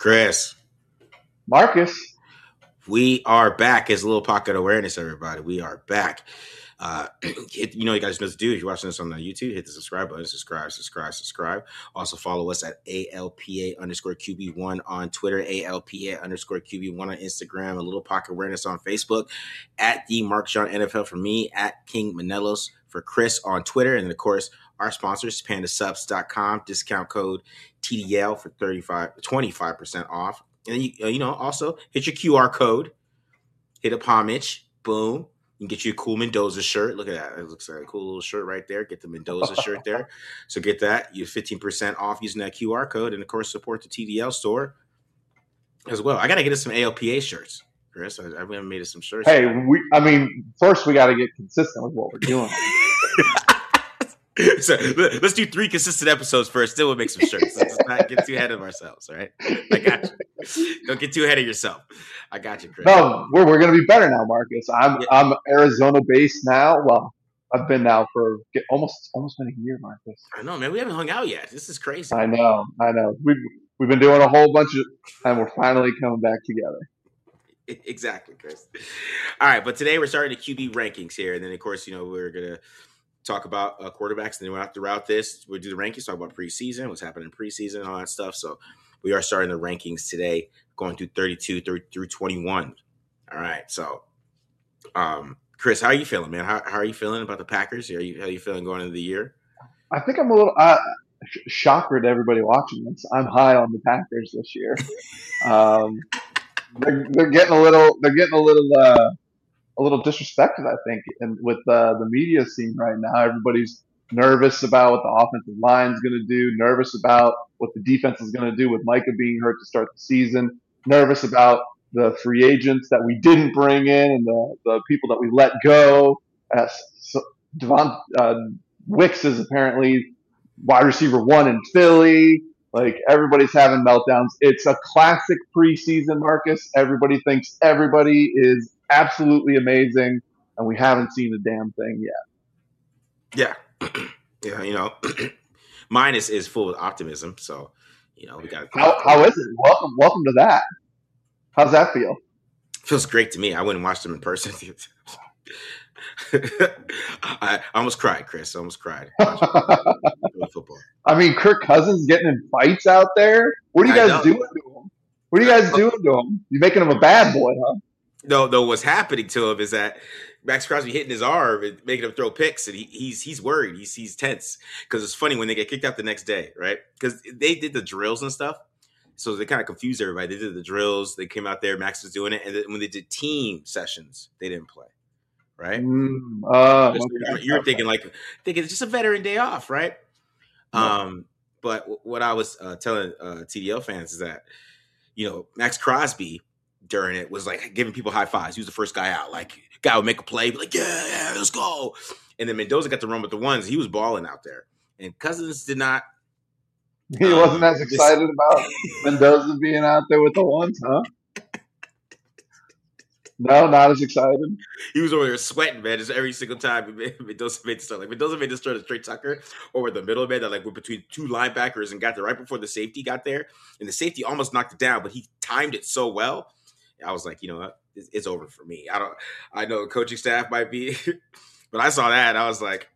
Chris, Marcus. we are back. It's a little pocket awareness, everybody. We are back. You guys know what to do. If you're watching this on the YouTube, hit the subscribe button. Subscribe. Also follow us at ALPA_QB1 on Twitter, ALPA_QB1 on Instagram, a little pocket awareness on Facebook, at the Mark John NFL for me, at King Manelos for Chris on Twitter, and then of course our sponsors, pandasubs.com, discount code TDL for 25% off. And you also hit your QR code, hit up homage, boom. You can get you a cool Mendoza shirt. Look at that. It looks like a cool little shirt right there. Get the Mendoza shirt there. So get that. You have 15% off using that QR code. And, of course, support the TDL store as well. I got to get us some ALPA shirts, Chris. I haven't made us some shirts. Hey, first we got to get consistent with what we're doing. So let's do 3 consistent episodes first. Then we'll make some shirts. Let's not get too ahead of ourselves, all right? I got you. Don't get too ahead of yourself. I got you, Chris. No, we're going to be better now, Marcus. I'm Arizona based now. Well, I've been now for almost been a year, Marcus. I know, man. We haven't hung out yet. This is crazy. I know. We've been doing a whole bunch of, and we're finally coming back together. Exactly, Chris. All right, but today we're starting the QB rankings here, and then of course, we're gonna talk about quarterbacks, and then throughout this, we'll do the rankings, talk about preseason, what's happening in preseason, and all that stuff. So we are starting the rankings today, going through 32 through 21. All right, so Chris, how are you feeling, man? How are you feeling about the Packers? How are you feeling going into the year? I think I'm a little shocker to everybody watching this. I'm high on the Packers this year. They're getting a little disrespected, I think, and with the media scene right now. Everybody's nervous about what the offensive line is going to do, nervous about what the defense is going to do with Micah being hurt to start the season, nervous about the free agents that we didn't bring in and the people that we let go. Devon Wicks is apparently wide receiver 1 in Philly. Like, everybody's having meltdowns. It's a classic preseason, Marcus. Everybody thinks everybody is absolutely amazing, and we haven't seen a damn thing yet. Yeah. Mine is full of optimism. So, we got. How is it? Welcome to that. How's that feel? Feels great to me. I went and watched them in person. I almost cried, Chris. I almost cried. Football. I mean, Kirk Cousins getting in fights out there. What are you guys doing to him? You're making him a bad boy, huh? No, what's happening to him is that Max Crosby hitting his arm and making him throw picks, and he's worried. He's tense because it's funny when they get kicked out the next day, right? Because they did the drills and stuff, so they kind of confused everybody. They did the drills. They came out there. Max was doing it, and then when they did team sessions, they didn't play, right? Okay. You're thinking it's just a veteran day off, right? Yeah. But what I was telling TDL fans is that Max Crosby during it was like giving people high fives. He was the first guy out. Like, guy would make a play, be like, yeah, let's go. And then Mendoza got to run with the ones. He was balling out there. And Cousins did not. He wasn't as excited about Mendoza being out there with the ones, huh? No, not as excited. He was over there sweating, man. Just every single time Mendoza made the start. Like, Mendoza made the start of straight Tucker over the middle, man. That went between 2 linebackers and got there right before the safety got there. And the safety almost knocked it down, but he timed it so well. I was like, it's over for me. I know the coaching staff might be, but I saw that. I was like,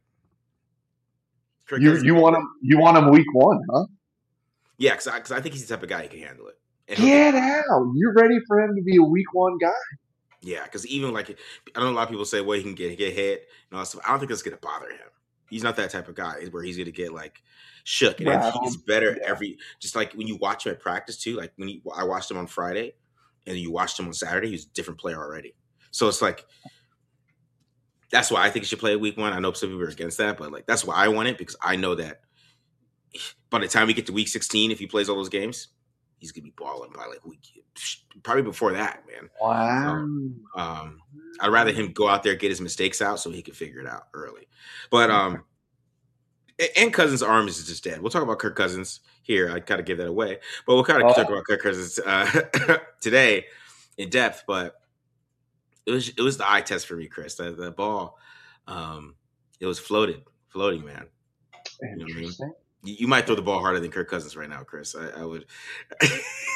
you want him week 1, huh? Yeah, because I think he's the type of guy who can handle it. Get out! You're ready for him to be a week 1 guy. Yeah, because even I know a lot of people say, well, he can get hit. I don't think that's going to bother him. He's not that type of guy where he's going to get shook. And he's better just like when you watch him at practice too. Like I watched him on Friday. And you watched him on Saturday, he was a different player already. So it's that's why I think he should play week 1. I know some people are against that, but that's why I want it, because I know that by the time we get to week 16, if he plays all those games, he's gonna be balling by probably before that, man. Wow. So, I'd rather him go out there, get his mistakes out so he can figure it out early. But and Cousins' arm is just dead. We'll talk about Kirk Cousins here. I kind of give that away, but we'll kind of talk about Kirk Cousins today in depth. But it was the eye test for me, Chris. The ball, it was floating, man. You know what I mean? You might throw the ball harder than Kirk Cousins right now, Chris. I would.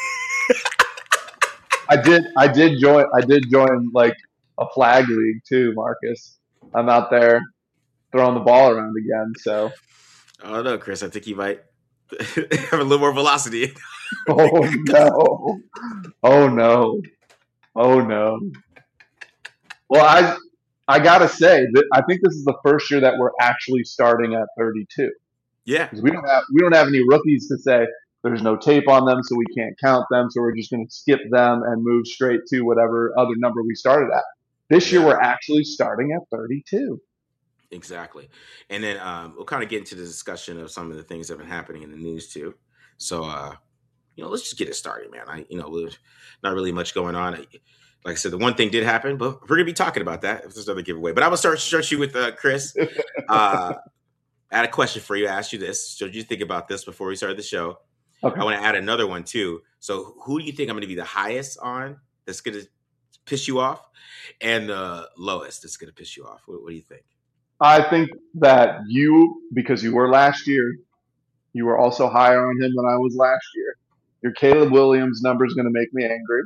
I did join like a flag league too, Marcus. I'm out there throwing the ball around again. So, I don't know, Chris. I think you might have a little more velocity. oh no, oh no, oh no. Well, I gotta say that I think this is the first year that we're actually starting at 32 Yeah. because we don't have any rookies to say there's no tape on them, so we can't count them. So we're just going to skip them and move straight to whatever other number we started at. This year Yeah. we're actually starting at 32. Exactly. And then we'll kind of get into the discussion of some of the things that have been happening in the news too. So, let's just get it started, man. There's not really much going on. Like I said, the one thing did happen, but we're gonna be talking about that if there's another giveaway. But I'm gonna start you with Chris. I had a question for you. I asked you this. So did you think about this before we started the show? Okay. I want to add another one too. So who do you think I'm gonna be the highest on that's gonna piss you off, and the lowest that's gonna piss you off? What do you think? I think that because you were last year, you were also higher on him than I was last year. Your Caleb Williams number is going to make me angry.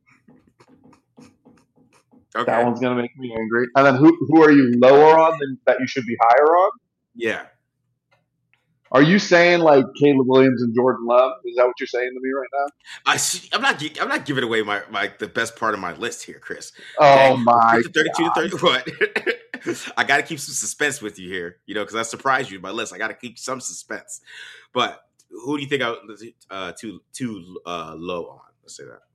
Okay. That one's going to make me angry. And then who are you lower on than that you should be higher on? Yeah. Are you saying like Caleb Williams and Jordan Love? Is that what you're saying to me right now? I'm not giving away my the best part of my list here, Chris. Oh my! 32 to 31. I got to keep some suspense with you here, because I surprised you with my list. I got to keep some suspense. But who do you think I was too low on? Let's say that.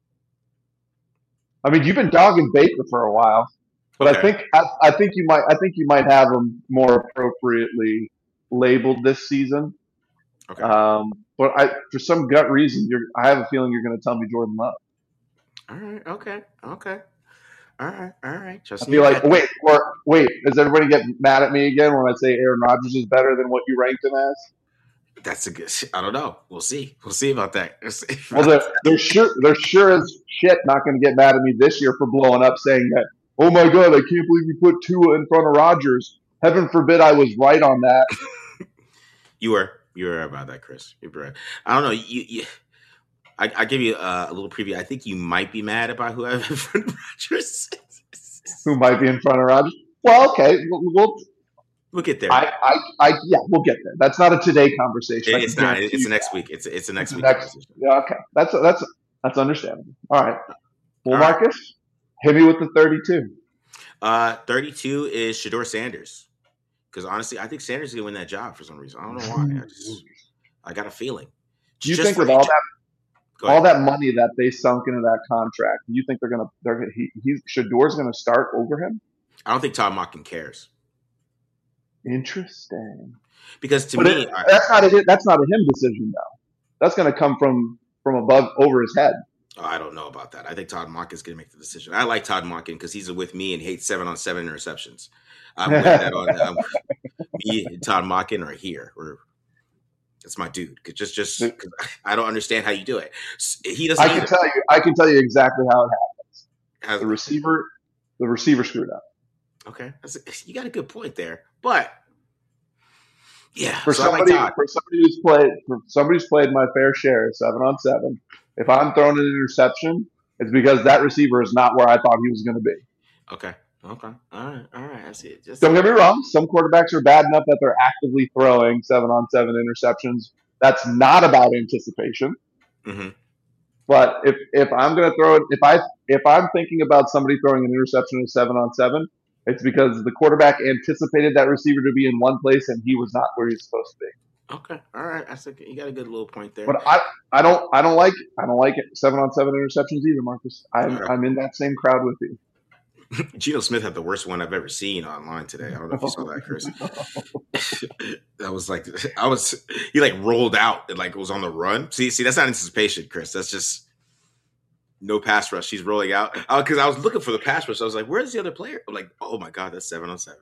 I mean, you've been dogging Baker for a while, but Okay. I think you might have him more appropriately labeled this season. Okay. But for some gut reason, I have a feeling you're going to tell me Jordan Love. All right. Okay. All right. I feel like wait. Does everybody get mad at me again when I say Aaron Rodgers is better than what you ranked him as? That's a good. I don't know. We'll see. We'll see about that. Well, they're sure as shit not going to get mad at me this year for blowing up, saying that. Oh my God! I can't believe you put Tua in front of Rodgers. Heaven forbid I was right on that. You were right about that, Chris. You're right. I don't know. I give you a little preview. I think you might be mad about whoever in front of Rodgers. Who might be in front of Rodgers? Well, okay, we'll get there. Yeah, we'll get there. That's not a today conversation. It's not. It's the next week. It's a next week. Yeah, okay. That's understandable. All right. Well, Marcus, hit me with the 32. 32 is Shedeur Sanders. Because honestly, I think Sanders is gonna win that job for some reason. I don't know why. I got a feeling. Do you think with all that money that they sunk into that contract, do you think Shedeur's gonna start over him? I don't think Todd Monken cares. Interesting. Because to me, that's not a him decision though. That's gonna come from above over his head. Oh, I don't know about that. I think Todd Monken is going to make the decision. I like Todd Monken because he's with me and hates 7-on-7 interceptions. I'm with that on me and Todd Monken are here. That's my dude. Just I don't understand how you do it. He doesn't. I can tell you exactly how it happens. The receiver screwed up. Okay, you got a good point there, but yeah, for somebody who's played my fair share of 7-on-7. If I'm throwing an interception, it's because that receiver is not where I thought he was going to be. Okay. All right. I see it. Don't get me wrong. Some quarterbacks are bad enough that they're actively throwing 7-on-7 interceptions. That's not about anticipation. Mm-hmm. But if I'm going to throw it, if I'm thinking about somebody throwing an interception in 7-on-7, it's because the quarterback anticipated that receiver to be in one place and he was not where he's supposed to be. Okay, all right. I think you got a good little point there. But I don't like it. 7-on-7 interceptions either, Marcus. I'm in that same crowd with you. Geno Smith had the worst one I've ever seen online today. I don't know if you saw that, Chris. That was he like rolled out and like was on the run. See, that's not anticipation, Chris. That's just no pass rush. He's rolling out because I was looking for the pass rush. I was like, where's the other player? I'm like, oh my God, that's 7-on-7.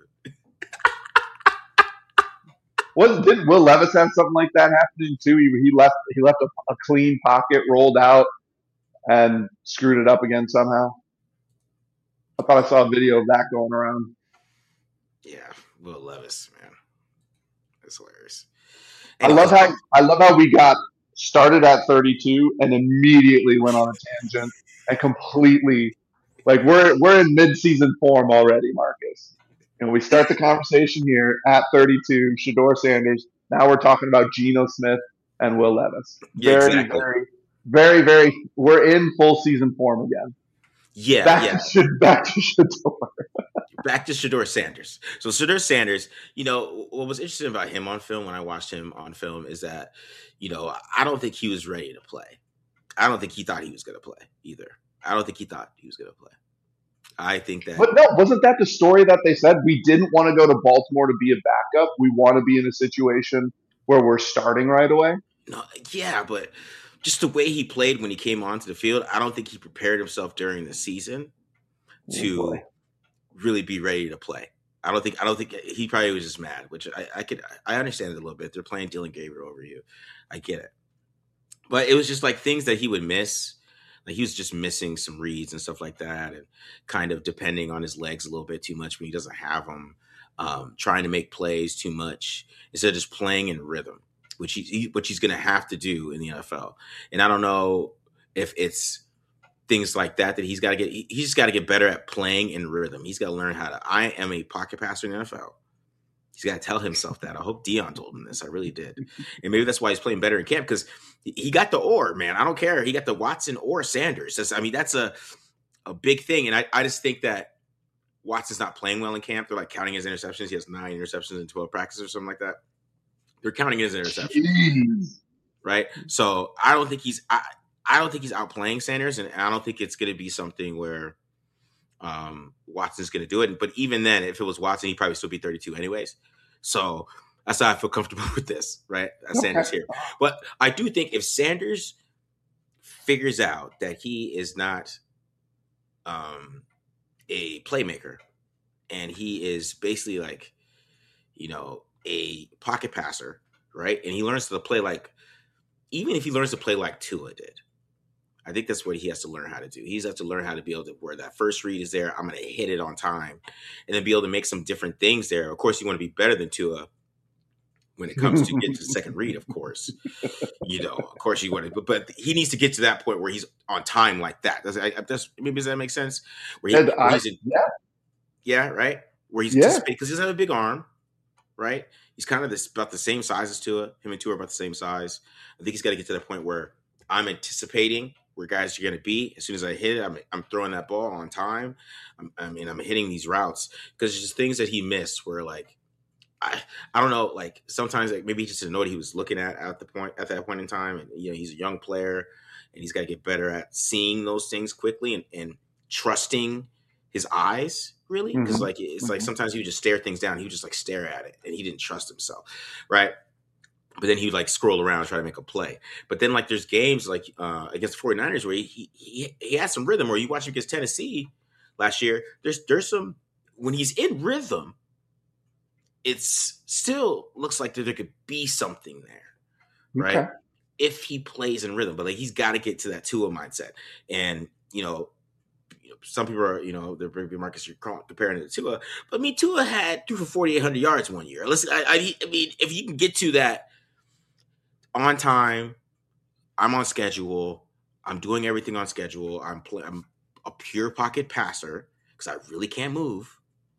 Didn't Will Levis have something like that happening too? He left a clean pocket, rolled out, and screwed it up again somehow. I thought I saw a video of that going around. Yeah, Will Levis, man, that's hilarious. Anyways, I love how we got started at 32 and immediately went on a tangent and completely like we're in mid-season form already, Marcus. And we start the conversation here at 32, Shador Sanders. Now we're talking about Geno Smith and Will Levis. Yeah, Very, exactly. very, very, very. We're in full season form again. Yeah, yeah. Back to Shador. Back to Shador Sanders. So Shador Sanders, what was interesting about him on film when I watched him on film is that, I don't think he was ready to play. I don't think he thought he was going to play either. I don't think he thought he was going to play. I think that. But no, wasn't that the story that they said? We didn't want to go to Baltimore to be a backup. We want to be in a situation where we're starting right away. No, yeah, but just the way he played when he came onto the field, I don't think he prepared himself during the season to really be ready to play. I don't think he probably was just mad, which I understand it a little bit. They're playing Dylan Gabriel over you. I get it. But it was just like things that he would miss. Like he was just missing some reads and stuff like that, and kind of depending on his legs a little bit too much when he doesn't have them. Trying to make plays too much instead of just playing in rhythm, which he's going to have to do in the NFL. And I don't know if it's things like that he's got to get. He's just got to get better at playing in rhythm. He's got to learn how to. I am a pocket passer in the NFL. He's got to tell himself that. I hope Dion told him this. I really did. And maybe that's why he's playing better in camp, because he got the or, man. I don't care. He got the Watson or Sanders. That's a big thing. And I just think that Watson's not playing well in camp. They're like counting his interceptions. He has 9 interceptions in 12 practices or something like that. They're counting his interceptions. Jeez. Right? So I don't think he's outplaying Sanders, and I don't think it's going to be something where Watson's going to do it. But even then, if it was Watson, he'd probably still be 32 anyways. So that's how I feel comfortable with this, right? Sanders here. But I do think if Sanders figures out that he is not a playmaker and he is basically like, a pocket passer, right? And he learns to play even if he learns to play like Tua did, I think that's what he has to learn how to do. He has to learn how to be able to, where that first read is there, I'm going to hit it on time, and then be able to make some different things there. Of course, you want to be better than Tua when it comes to getting to the second read, of course. Of course you want to, but he needs to get to that point where he's on time like that. Does that make sense? Where yeah, right? Where he's anticipating, because he doesn't have a big arm, right? He's kind of about the same size as Tua. Him and Tua are about the same size. I think he's got to get to that point where I'm anticipating where guys are going to be. As soon as I hit it, I'm throwing that ball on time. I'm hitting these routes, because it's just things that he missed where I don't know, like sometimes maybe he just didn't know what he was looking at that point in time. And he's a young player, and he's got to get better at seeing those things quickly and trusting his eyes, really, because it's like sometimes he would just stare things down. He would just stare at it, and he didn't trust himself, right? But then he would scroll around and try to make a play. But then there's games against the 49ers where he has some rhythm. Or you watch him against Tennessee last year. There's some, when he's in rhythm, it still looks like there could be something there, right? Okay. If he plays in rhythm, but he's got to get to that Tua mindset. And some people are they're bringing Marcus, you're comparing it to Tua, but Tua threw for 4,800 yards one year. Listen, I mean, if you can get to that on time, I'm on schedule, I'm doing everything on schedule, I'm a pure pocket passer because I really can't move.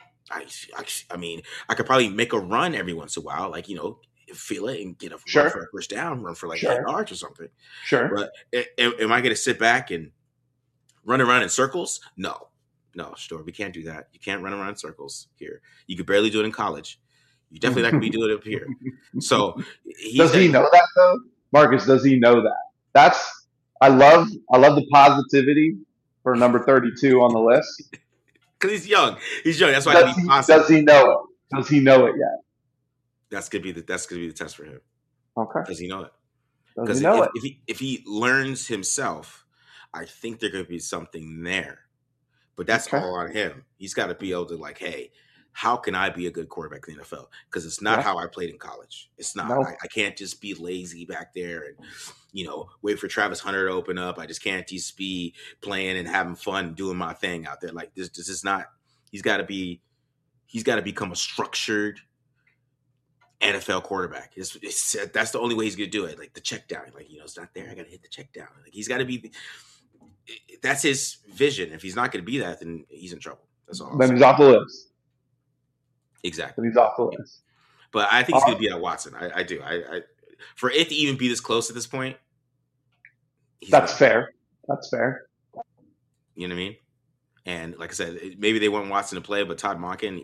I mean, I could probably make a run every once in a while, feel it and get run for a first down, run for 8 yards or something. Sure. But am I going to sit back and run around in circles? No, Shador, we can't do that. You can't run around in circles here. You could barely do it in college. You definitely not going to be doing it up here. So does he know that though, Marcus? Does he know that? I love the positivity for number 32 on the list. Because he's young. That's why does he know it? Does he know it yet? That's gonna be the test for him. Okay. Does he know it? Because if he learns himself, I think there could be something there. But that's all on him. He's got to be able to hey, how can I be a good quarterback in the NFL? Because it's not how I played in college. It's not. No. I can't just be lazy back there and wait for Travis Hunter to open up. I just can't just be playing and having fun doing my thing out there. This is not. He's got to become a structured NFL quarterback. That's the only way he's going to do it. Like the check down. Like, it's not there. I got to hit the check down. Like he's got to be. That's his vision. If he's not going to be that, then he's in trouble. That's all. Then he's off the list. Exactly. Then he's off the list. But I think he's going to be at Watson. I do. I for it to even be this close at this point. That's fair. That's fair. You know what I mean? And like I said, maybe they want Watson to play, but Todd Monken,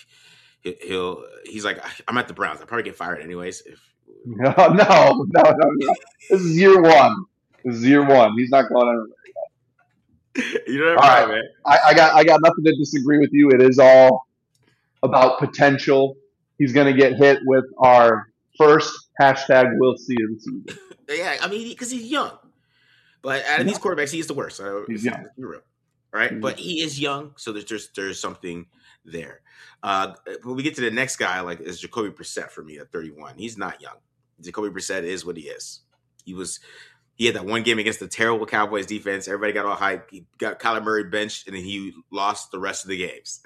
he's like, I'm at the Browns. I'll probably get fired anyways. No. This is year one. He's not going anywhere. You know what I mean, man? I got nothing to disagree with you. It is all about potential. He's going to get hit with our first hashtag we'll see of the season. Yeah, I mean, because he's young. But out of these quarterbacks, he's the worst. He's young. Real, right? But he is young, so there's something there. When we get to the next guy, like is Jacoby Brissett for me at 31. He's not young. Jacoby Brissett is what he is. He had that one game against the terrible Cowboys defense. Everybody got all hyped. He got Kyler Murray benched, and then he lost the rest of the games.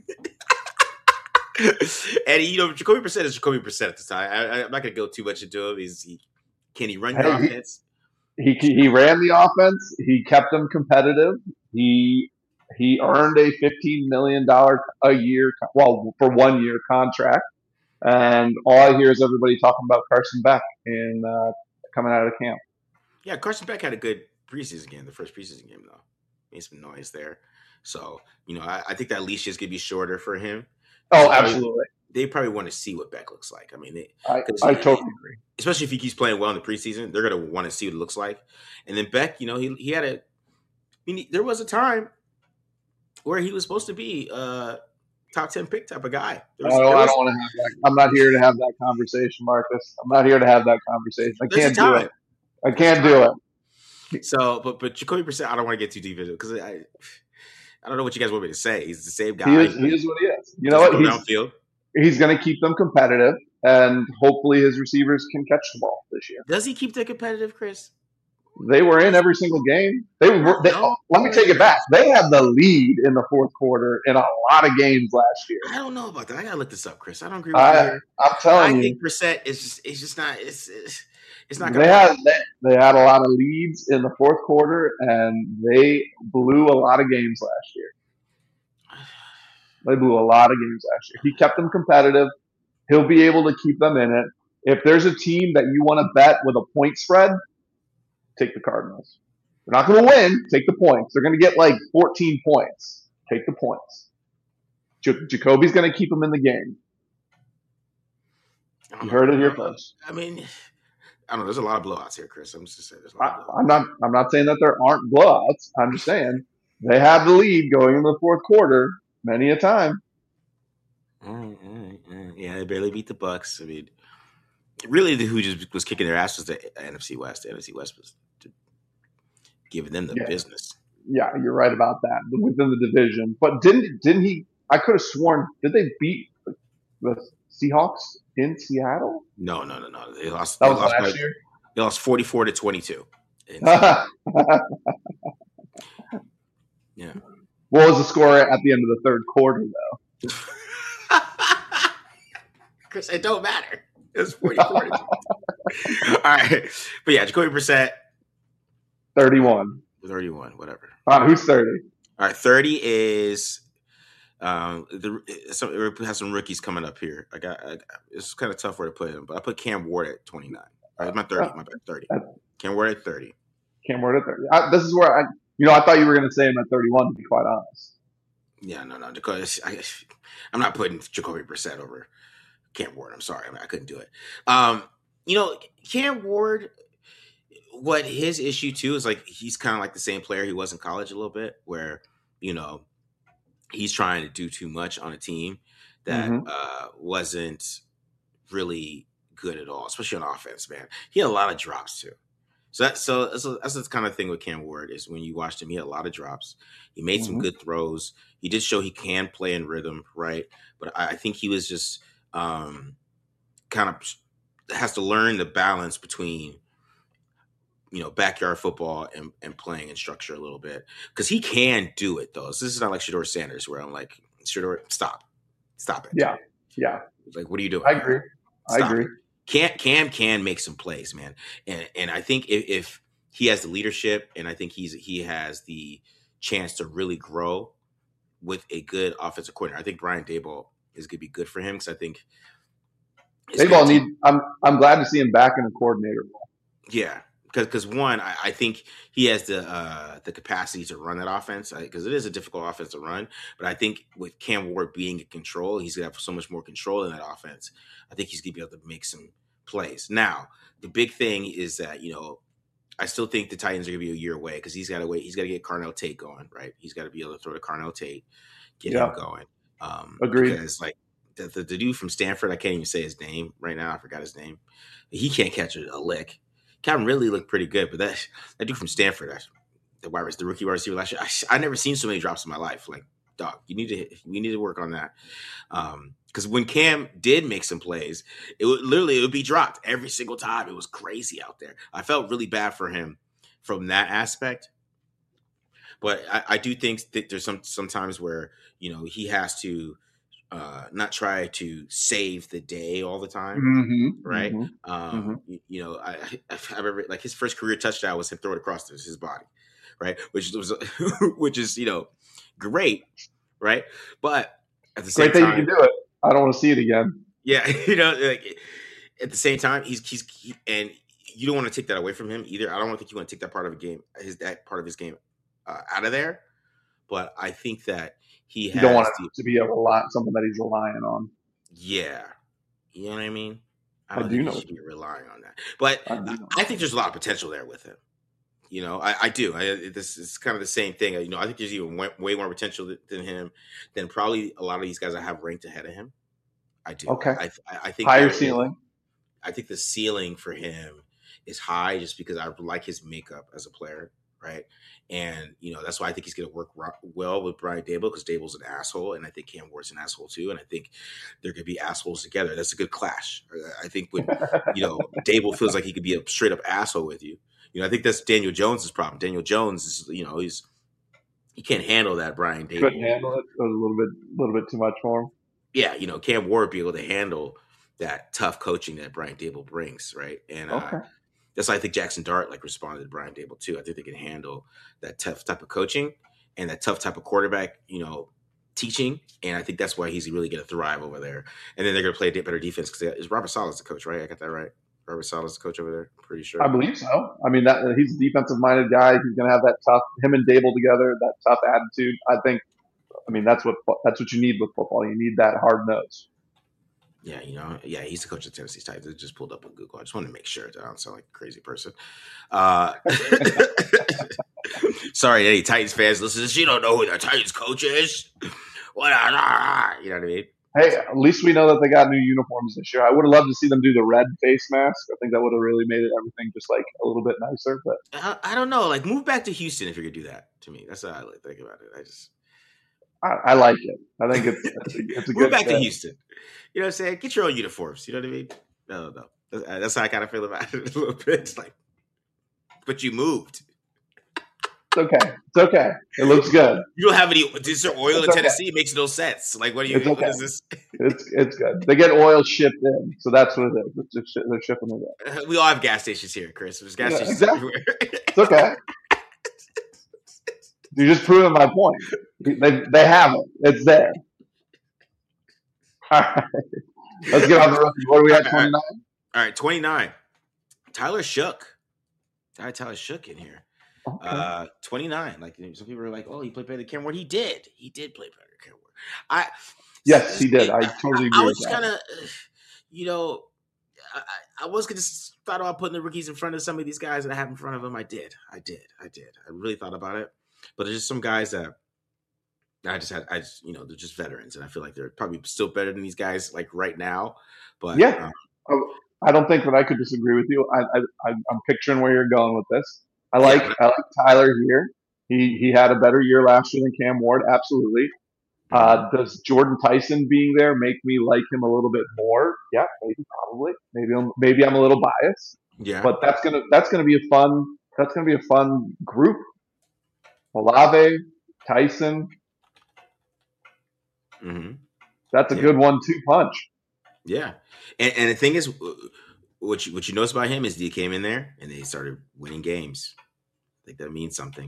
And Jacoby Brissett is Jacoby Brissett at the time. I'm not going to go too much into him. Can he run your offense? He ran the offense. He kept them competitive. He earned a $15 million a year, for 1 year contract. And all I hear is everybody talking about Carson Beck coming out of camp. Yeah, Carson Beck had a good preseason game. The first preseason game, though, made some noise there. So I think that leash is going to be shorter for him. Oh, absolutely. They probably want to see what Beck looks like. I mean, I totally agree. Especially if he keeps playing well in the preseason, they're going to want to see what it looks like. And then Beck, he had there was a time where he was supposed to be a top 10 pick type of guy. I don't want to have that. I'm not here to have that conversation, Marcus. I'm not here to have that conversation. I can't do it. I can't do it. So, but Jacoby Brissett, I don't want to get too deep into it because I don't know what you guys want me to say. He's the same guy. He is what he is. You know what? He's going to keep them competitive, and hopefully his receivers can catch the ball this year. Does he keep them competitive, Chris? They were in every single game. Let me take it back. They had the lead in the fourth quarter in a lot of games last year. I don't know about that. I got to look this up, Chris. I don't agree with you. I'm telling you. I think Brissett is just not. It's not. They had a lot of leads in the fourth quarter, and they blew a lot of games last year. They blew a lot of games last year. He kept them competitive. He'll be able to keep them in it. If there's a team that you want to bet with a point spread, take the Cardinals. They're not going to win. Take the points. They're going to get like 14 points. Take the points. Jacoby's going to keep them in the game. You heard it here first. I mean, I don't know. There's a lot of blowouts here, Chris. I'm just saying. I'm not saying that there aren't blowouts. I'm just saying they had the lead going into the fourth quarter many a time. Yeah, they barely beat the Bucks. I mean, really, who just was kicking their ass was the NFC West. The NFC West was giving them the business. Yeah, you're right about that. Within the division, but didn't he? I could have sworn. Did they beat the Seahawks in Seattle? No. They lost. That was last year. They lost 44-22. Yeah. What was the score at the end of the third quarter, though? Chris, it don't matter. It was 44. All right. But yeah, Jacoby Brissett. 31. 31, whatever. Who's 30? All right, 30 is it has some rookies coming up here. It's kind of tough where to put him, but I put Cam Ward at 29. All right, my 30. My bad, 30. Cam Ward at 30. Cam Ward at 30. This is where I thought you were going to say him at 31, to be quite honest. Yeah, no, because I'm not putting Jacoby Brissett over Cam Ward. I'm sorry, I couldn't do it. Cam Ward, what his issue too is like he's kind of like the same player he was in college a little bit, where he's trying to do too much on a team that wasn't really good at all, especially on offense. Man, he had a lot of drops too. So that's the kind of thing with Cam Ward is when you watched him, he had a lot of drops. He made some good throws. He did show he can play in rhythm, right? But I think he was just kind of has to learn the balance between backyard football and playing in structure a little bit, because he can do it though. So this is not like Shedeur Sanders where I'm like, Shedeur, stop it. Yeah. Like, what are you doing? I agree. I Stop agree. it. Cam can make some plays, man, and I think if he has the leadership, and I think he has the chance to really grow with a good offensive coordinator. I think Brian Daboll is going to be good for him because I think it's They going all to need. take. I'm glad to see him back in a coordinator role. Yeah, because one, I think he has the capacity to run that offense because it is a difficult offense to run. But I think with Cam Ward being in control, he's gonna have so much more control in that offense. I think he's gonna be able to make some plays. Now, the big thing is that I still think the Titans are gonna be a year away because he's got to wait. He's got to get Carnell Tate going, right? He's got to be able to throw to Carnell Tate, get him Yeah, going. agreed. Because like the dude from Stanford, I can't even say his name right now. I forgot his name. He can't catch a lick. Calvin really looked pretty good, but that dude from Stanford, the rookie wide receiver last year, I never seen so many drops in my life. Like, dog, we need to work on that. Because when Cam did make some plays, it would be dropped every single time. It was crazy out there. I felt really bad for him from that aspect. But I do think that there's sometimes where he has to not try to save the day all the time, right? I remember like his first career touchdown was him throwing across his body, right? Which was which is great, right? But at the same Great that you can time, do it. I don't want to see it again. yeah, like at the same time, and you don't want to take that away from him either. I don't think you want to take that part of a game, that part of his game, out of there. But I think that he You don't want has it to be something that he's relying on. yeah, you know what I mean. I I don't do think he know. should be relying on that, but I do know. I think there's a lot of potential there with him. I do. This is kind of the same thing. I think there's even way more potential than him, than probably a lot of these guys I have ranked ahead of him. I do. Okay. I think Higher ceiling. I think the ceiling for him is high just because I like his makeup as a player, right? And that's why I think he's going to work well with Brian Daboll because Daboll's an asshole, and I think Cam Ward's an asshole too, and I think they're going to be assholes together. That's a good clash. I think when Daboll feels like he could be a straight up asshole with you. I think that's Daniel Jones' problem. Daniel Jones is he can't handle that Brian Daboll. Couldn't handle it. It was a little bit too much for him. Yeah, Cam Ward be able to handle that tough coaching that Brian Daboll brings, right? And Okay. that's why I think Jackson Dart responded to Brian Daboll too. I think they can handle that tough type of coaching and that tough type of quarterback, teaching. And I think that's why he's really going to thrive over there. And then they're going to play a better defense because Robert Sala's the coach, right? I got that right. Robert Sala's the coach over there. I'm pretty sure. I believe so. I mean, he's a defensive-minded guy. He's going to have that tough. Him and Dable together, that tough attitude. I think. I mean, that's what you need with football. You need that hard nose. Yeah, he's the coach of Tennessee Titans. I just pulled up on Google. I just wanted to make sure that I don't sound like a crazy person. Sorry, any Titans fans listen to this. You don't know who the Titans coach is. What? You know what I mean? Hey, at least we know that they got new uniforms this year. I would have loved to see them do the red face mask. I think that would have really made everything just like a little bit nicer. But I don't know. Like, move back to Houston if you could do that. To me, that's how I think about it. I like it. I think it's a good move back to Houston. You know what I'm saying? Get your own uniforms. You know what I mean? No. That's how I kind of feel about it a little bit. It's like, but you moved. It's okay. It looks good. You don't have any. Is there oil in Tennessee? It makes no sense. Like, what do you? What is this? It's good. They get oil shipped in, so that's what it is. They're shipping it in. We all have gas stations here, Chris. There's gas stations everywhere. It's okay. You're just proving my point. They have it. It's there. All right. Let's get on the rookie. What are we at, 29? All right, 29. Tyler Shook. Tyler Shook in here. Okay. 29. Like, some people are like, oh, he played better than Cam Ward. He did. He did play better than Cam Ward. Yes, he did. I totally agree. I was kind of, I was going to thought about putting the rookies in front of some of these guys that I have in front of them. I did. I really thought about it. But there's just some guys that they're just veterans, and I feel like they're probably still better than these guys like right now. But yeah, I don't think that I could disagree with you. I'm picturing where you're going with this. I like Tyler here. He had a better year last year than Cam Ward. Absolutely. Does Jordan Tyson being there make me like him a little bit more? Yeah, maybe, probably. Maybe I'm a little biased. Yeah, but that's gonna be a fun group. Olave, Tyson. Mm-hmm. That's a good 1-2 punch. Yeah, and the thing is, what you notice about him is he came in there and they started winning games. I think that means something.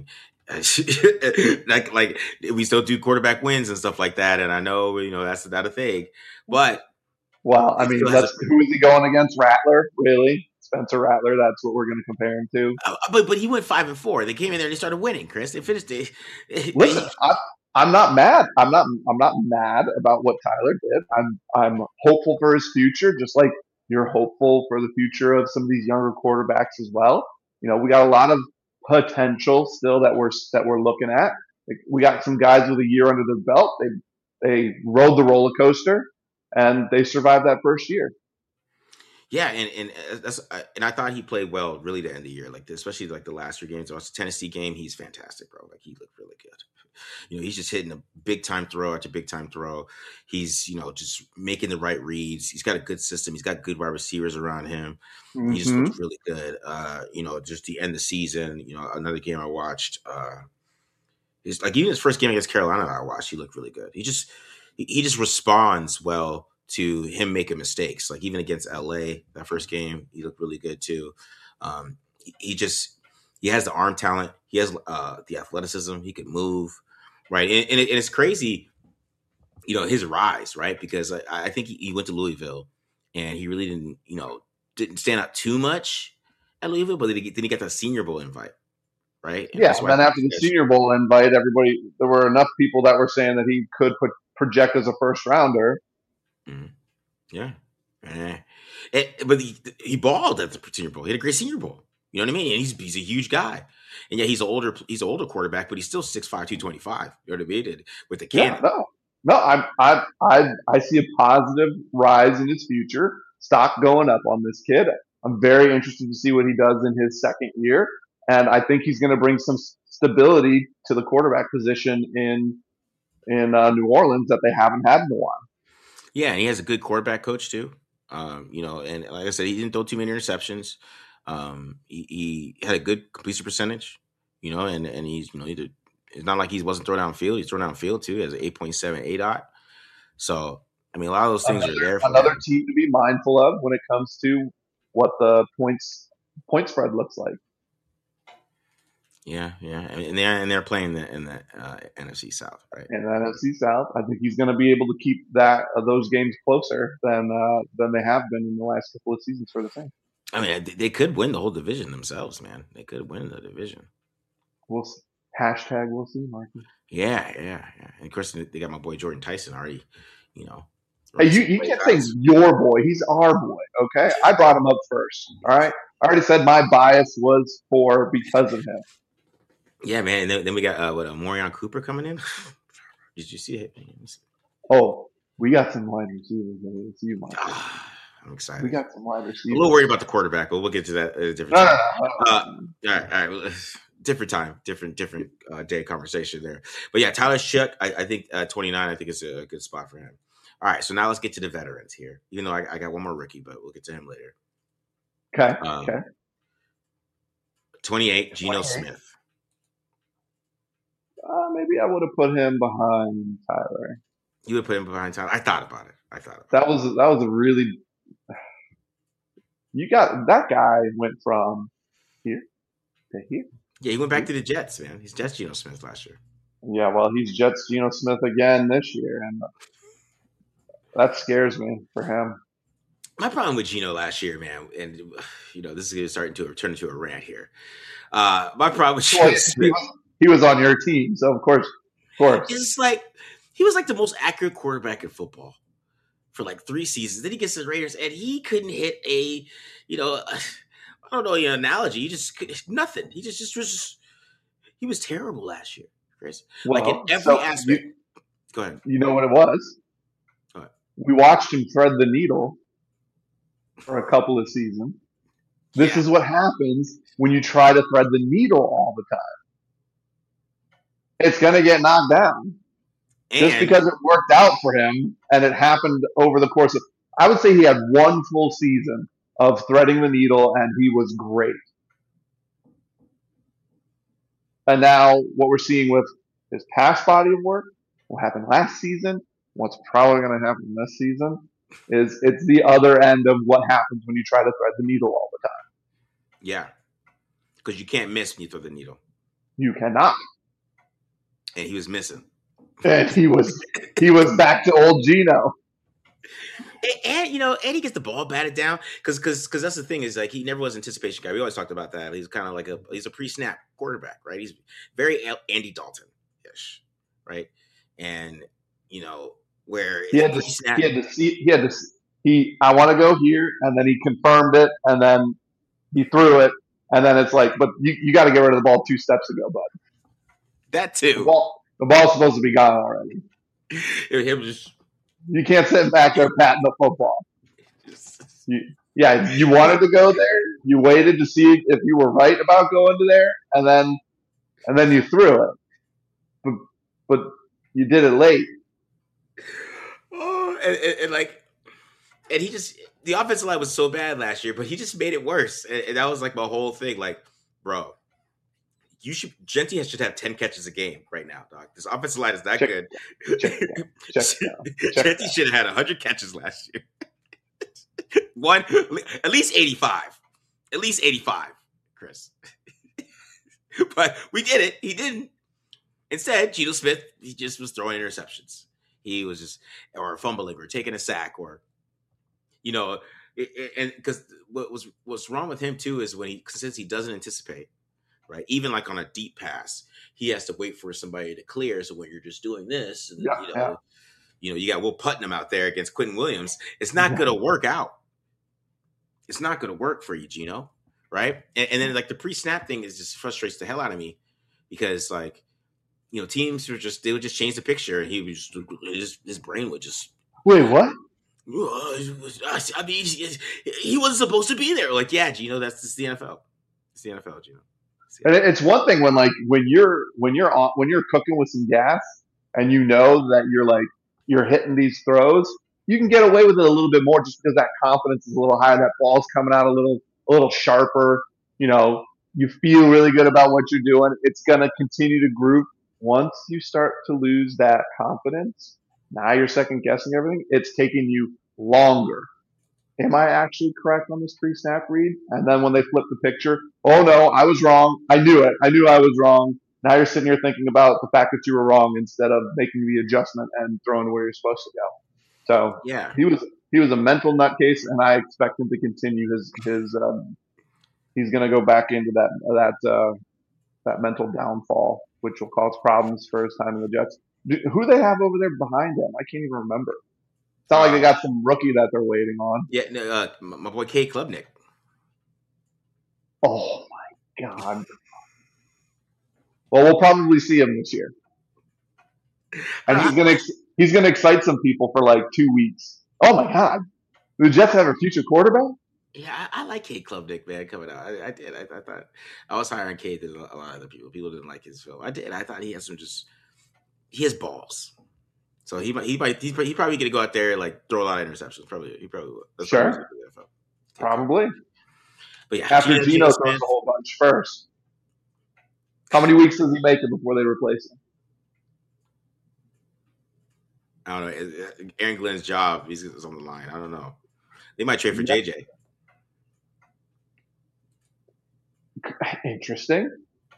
like we still do quarterback wins and stuff like that, and I know that's not a thing, but Well, I it mean, still has a. let's who is he going against? Rattler, really? Spencer Rattler. That's what we're going to compare him to. But he went 5-4. They came in there and they started winning. Chris, they finished it. Listen, I'm not mad. I'm not mad about what Tyler did. I'm hopeful for his future, just like you're hopeful for the future of some of these younger quarterbacks as well. We got a lot of potential still that we're looking at. Like, we got some guys with a year under their belt. They rode the roller coaster and they survived that first year. Yeah, and I thought he played well really to end the year, especially like the last 3 games. Also, Tennessee game, he's fantastic, bro. Like, he looked really good. He's just hitting a big time throw after big time throw. He's just making the right reads. He's got a good system. He's got good wide receivers around him. He just Mm-hmm. looks really good. Just the end of the season. Another game I watched. He's like, even his first game against Carolina that I watched, he looked really good. He just responds well to him making mistakes. Like, even against LA, that first game, he looked really good too. He has the arm talent. He has the athleticism. He can move, right? And it's crazy, his rise, right? Because I think he went to Louisville, and he really didn't stand out too much at Louisville, but then he got that Senior Bowl invite, right? And Yeah, that's and why I then think after the Senior Bowl invite, there were enough people that were saying that he could project as a first rounder. Mhm. Yeah. But he balled at the Senior Bowl. He had a great Senior Bowl. You know what I mean? And he's a huge guy, and yeah, he's an older quarterback, but he's still 6'5", 225. You know what I mean? And with the Yeah, cannon. no, I see a positive rise in his future. Stock going up on this kid. I'm very interested to see what he does in his second year, and I think he's going to bring some stability to the quarterback position in New Orleans that they haven't had in a while. Yeah, and he has a good quarterback coach too. And like I said, he didn't throw too many interceptions. He had a good completion percentage. And he's it's not like he wasn't throwing downfield. He's throwing downfield too. He has an 8.7 ADOT. So I mean, a lot of those things are there for Another him. team to be mindful of when it comes to what the point spread looks like. Yeah, yeah, and they're playing in the NFC South, right? In the NFC South, I think he's going to be able to keep those games closer than they have been in the last couple of seasons for the Saints. I mean, they could win the whole division themselves, man. They could win the division. We'll hashtag we'll see, Marky. Yeah, yeah, yeah. And of course, they got my boy Jordan Tyson already. You know, Hey, running some you plays can't say out. your boy. He's our boy. Okay, I brought him up first. All right, I already said my bias was because of him. Yeah, man. And then we got Morion Cooper coming in. Did you see it? Oh, we got some wide receivers. It's you, Marky. I'm We excited. got some wide I'm a receivers. little worried about the quarterback, but we'll get to that at a different No, no, time. no, All no. right, all right. Well, different time, different day conversation there. But yeah, Tyler Shook, I think 29. I think it's a good spot for him. All right, so now let's get to the veterans here. Even though I got one more rookie, but we'll get to him later. Okay, okay. Um, 28, Geno 28. Smith. Maybe I would have put him behind Tyler. You would put him behind Tyler. I thought about it. That was a really you got that guy went from here to here. Yeah, he went back to the Jets, man. He's Jets Geno Smith last year. Yeah, well, he's Jets Geno Smith again this year, and that scares me for him. My problem with Geno last year, man, and this is starting to turn into a rant here. My problem with Well, Geno Smith he was on your team, so of course. is like he was like the most accurate quarterback in football for like 3 seasons. Then he gets to the Raiders, and he couldn't hit I don't know your analogy. He just nothing. He just was he was terrible last year, Chris. Like in Well, every so aspect. Go ahead. you know what it was? Go ahead. We watched him thread the needle for a couple of seasons. This Yeah, is what happens when you try to thread the needle all the time. It's going to get knocked down. Just and because it worked out for him and it happened over the course of, I would say he had one full season of threading the needle and he was great. And now what we're seeing with his past body of work, what happened last season, what's probably going to happen this season, It's the other end of what happens when you try to thread the needle all the time. Yeah, because you can't miss when you throw the needle, You cannot. and he was missing. And he was back to old Geno. And and he gets the ball batted down because that's the thing is like he never was an anticipation guy. We always talked about that. He's kind of like he's a pre-snap quarterback, right? He's very Andy Dalton ish, right? And where He had to pre-snap, he had to see he had to I want to go here, and then he confirmed it, and then he threw it, and then it's like, but you got to get rid of the ball 2 steps ago, bud. that The too. ball the ball's supposed to be gone already. Him just, You can't sit back there patting the football. You wanted to go there. You waited to see if you were right about going to there, and then you threw it. But you did it late. oh, and like, and he just the offensive line was so bad last year, but he just made it worse, and that was like my whole thing. Like, bro, Genti should have 10 catches a game right now, dog. This offensive line is that Check, good. check Genti should have had 100 catches last year. At least 85. At least 85, Chris. But we did it. He didn't. Instead, Geno Smith, he just was throwing interceptions. He was just, or fumbling, or taking a sack, or, and because what's wrong with him too is since he doesn't anticipate, right? Even like on a deep pass, he has to wait for somebody to clear. So when you're just doing this, and, you got Will Putnam out there against Quentin Williams, it's not going to work out. It's not going to work for you, Geno, right? And then like the pre-snap thing is just frustrates the hell out of me because like, teams they would just change the picture, and he was his brain would just wait. What? I mean, he wasn't supposed to be there. Like, yeah, Geno, that's the NFL. It's the NFL, Geno. And it's one thing when you're cooking with some gas and you know that you're hitting these throws, you can get away with it a little bit more just because that confidence is a little higher. That ball's coming out a little sharper. You feel really good about what you're doing. It's gonna continue to groove. Once you start to lose that confidence, now you're second guessing everything. It's taking you longer. Am I actually correct on this pre-snap read? And then when they flip the picture, oh no, I was wrong. I knew it. I knew I was wrong. Now you're sitting here thinking about the fact that you were wrong instead of making the adjustment and throwing where you're supposed to go. So yeah, he was a mental nutcase, and I expect him to continue his he's going to go back into that mental downfall, which will cause problems for his time in the Jets. Who do they have over there behind him? I can't even remember. It's not like they got some rookie that they're waiting on. Yeah, no, my boy K. Klubnik. Oh my God. Well, we'll probably see him this year, and he's gonna excite some people for like 2 weeks. Oh my God, the Jets have a future quarterback. Yeah, I like K. Klubnik, man, coming out. I did. I thought I was higher on K than a lot of other people. People didn't like his film. I did. I thought he has he has balls. So he's probably gonna go out there and like throw a lot of interceptions. He probably will. That's sure. Probably. But yeah, after Geno throws a whole bunch first. How many weeks does he make it before they replace him? I don't know. Aaron Glenn's job is on the line. I don't know. They might trade for JJ. Interesting.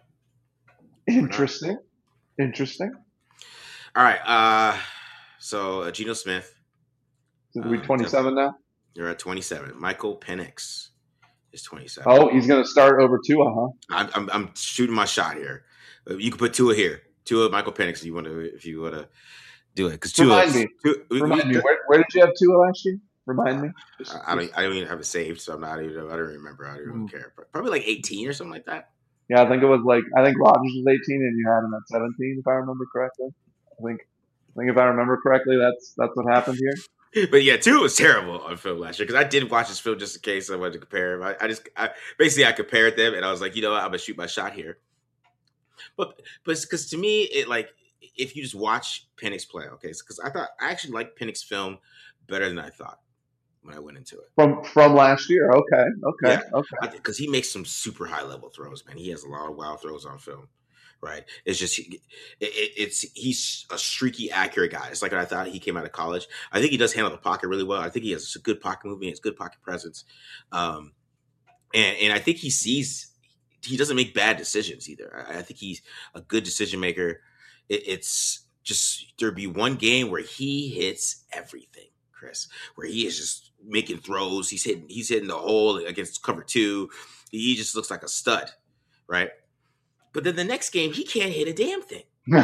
All right. So Geno Smith. Are we 27 now? You're at 27. Michael Penix is 27. Oh, he's going to start over Tua, huh? I'm shooting my shot here. You can put Tua here. Tua, Michael Penix, if you want to do it. Because Remind me. Where did you have Tua last year? Remind me. I don't even have it saved, so I don't remember. I don't even care. Probably like 18 or something like that. Yeah, I think Rodgers was 18 and you had him at 17, if I remember correctly. I think if I remember correctly, that's what happened here. But yeah, Tua was terrible on film last year because I did watch his film just in case I wanted to compare him. I compared them and I was like, I'm gonna shoot my shot here. But because to me, it like if you just watch Penix play, okay, because I actually liked Penix film better than I thought when I went into it. From last year, okay. Because he makes some super high level throws, man. He has a lot of wild throws on film. right? It's just he's a streaky, accurate guy. It's like I thought he came out of college. I think he does handle the pocket really well. I think he has a good pocket movement. He has good pocket presence, um, and I think he doesn't make bad decisions either. I think he's a good decision maker. It's just there'd be one game where he hits everything, Chris, where he is just making throws. He's hitting the hole against cover two. He just looks like a stud, right? But then the next game, he can't hit a damn thing.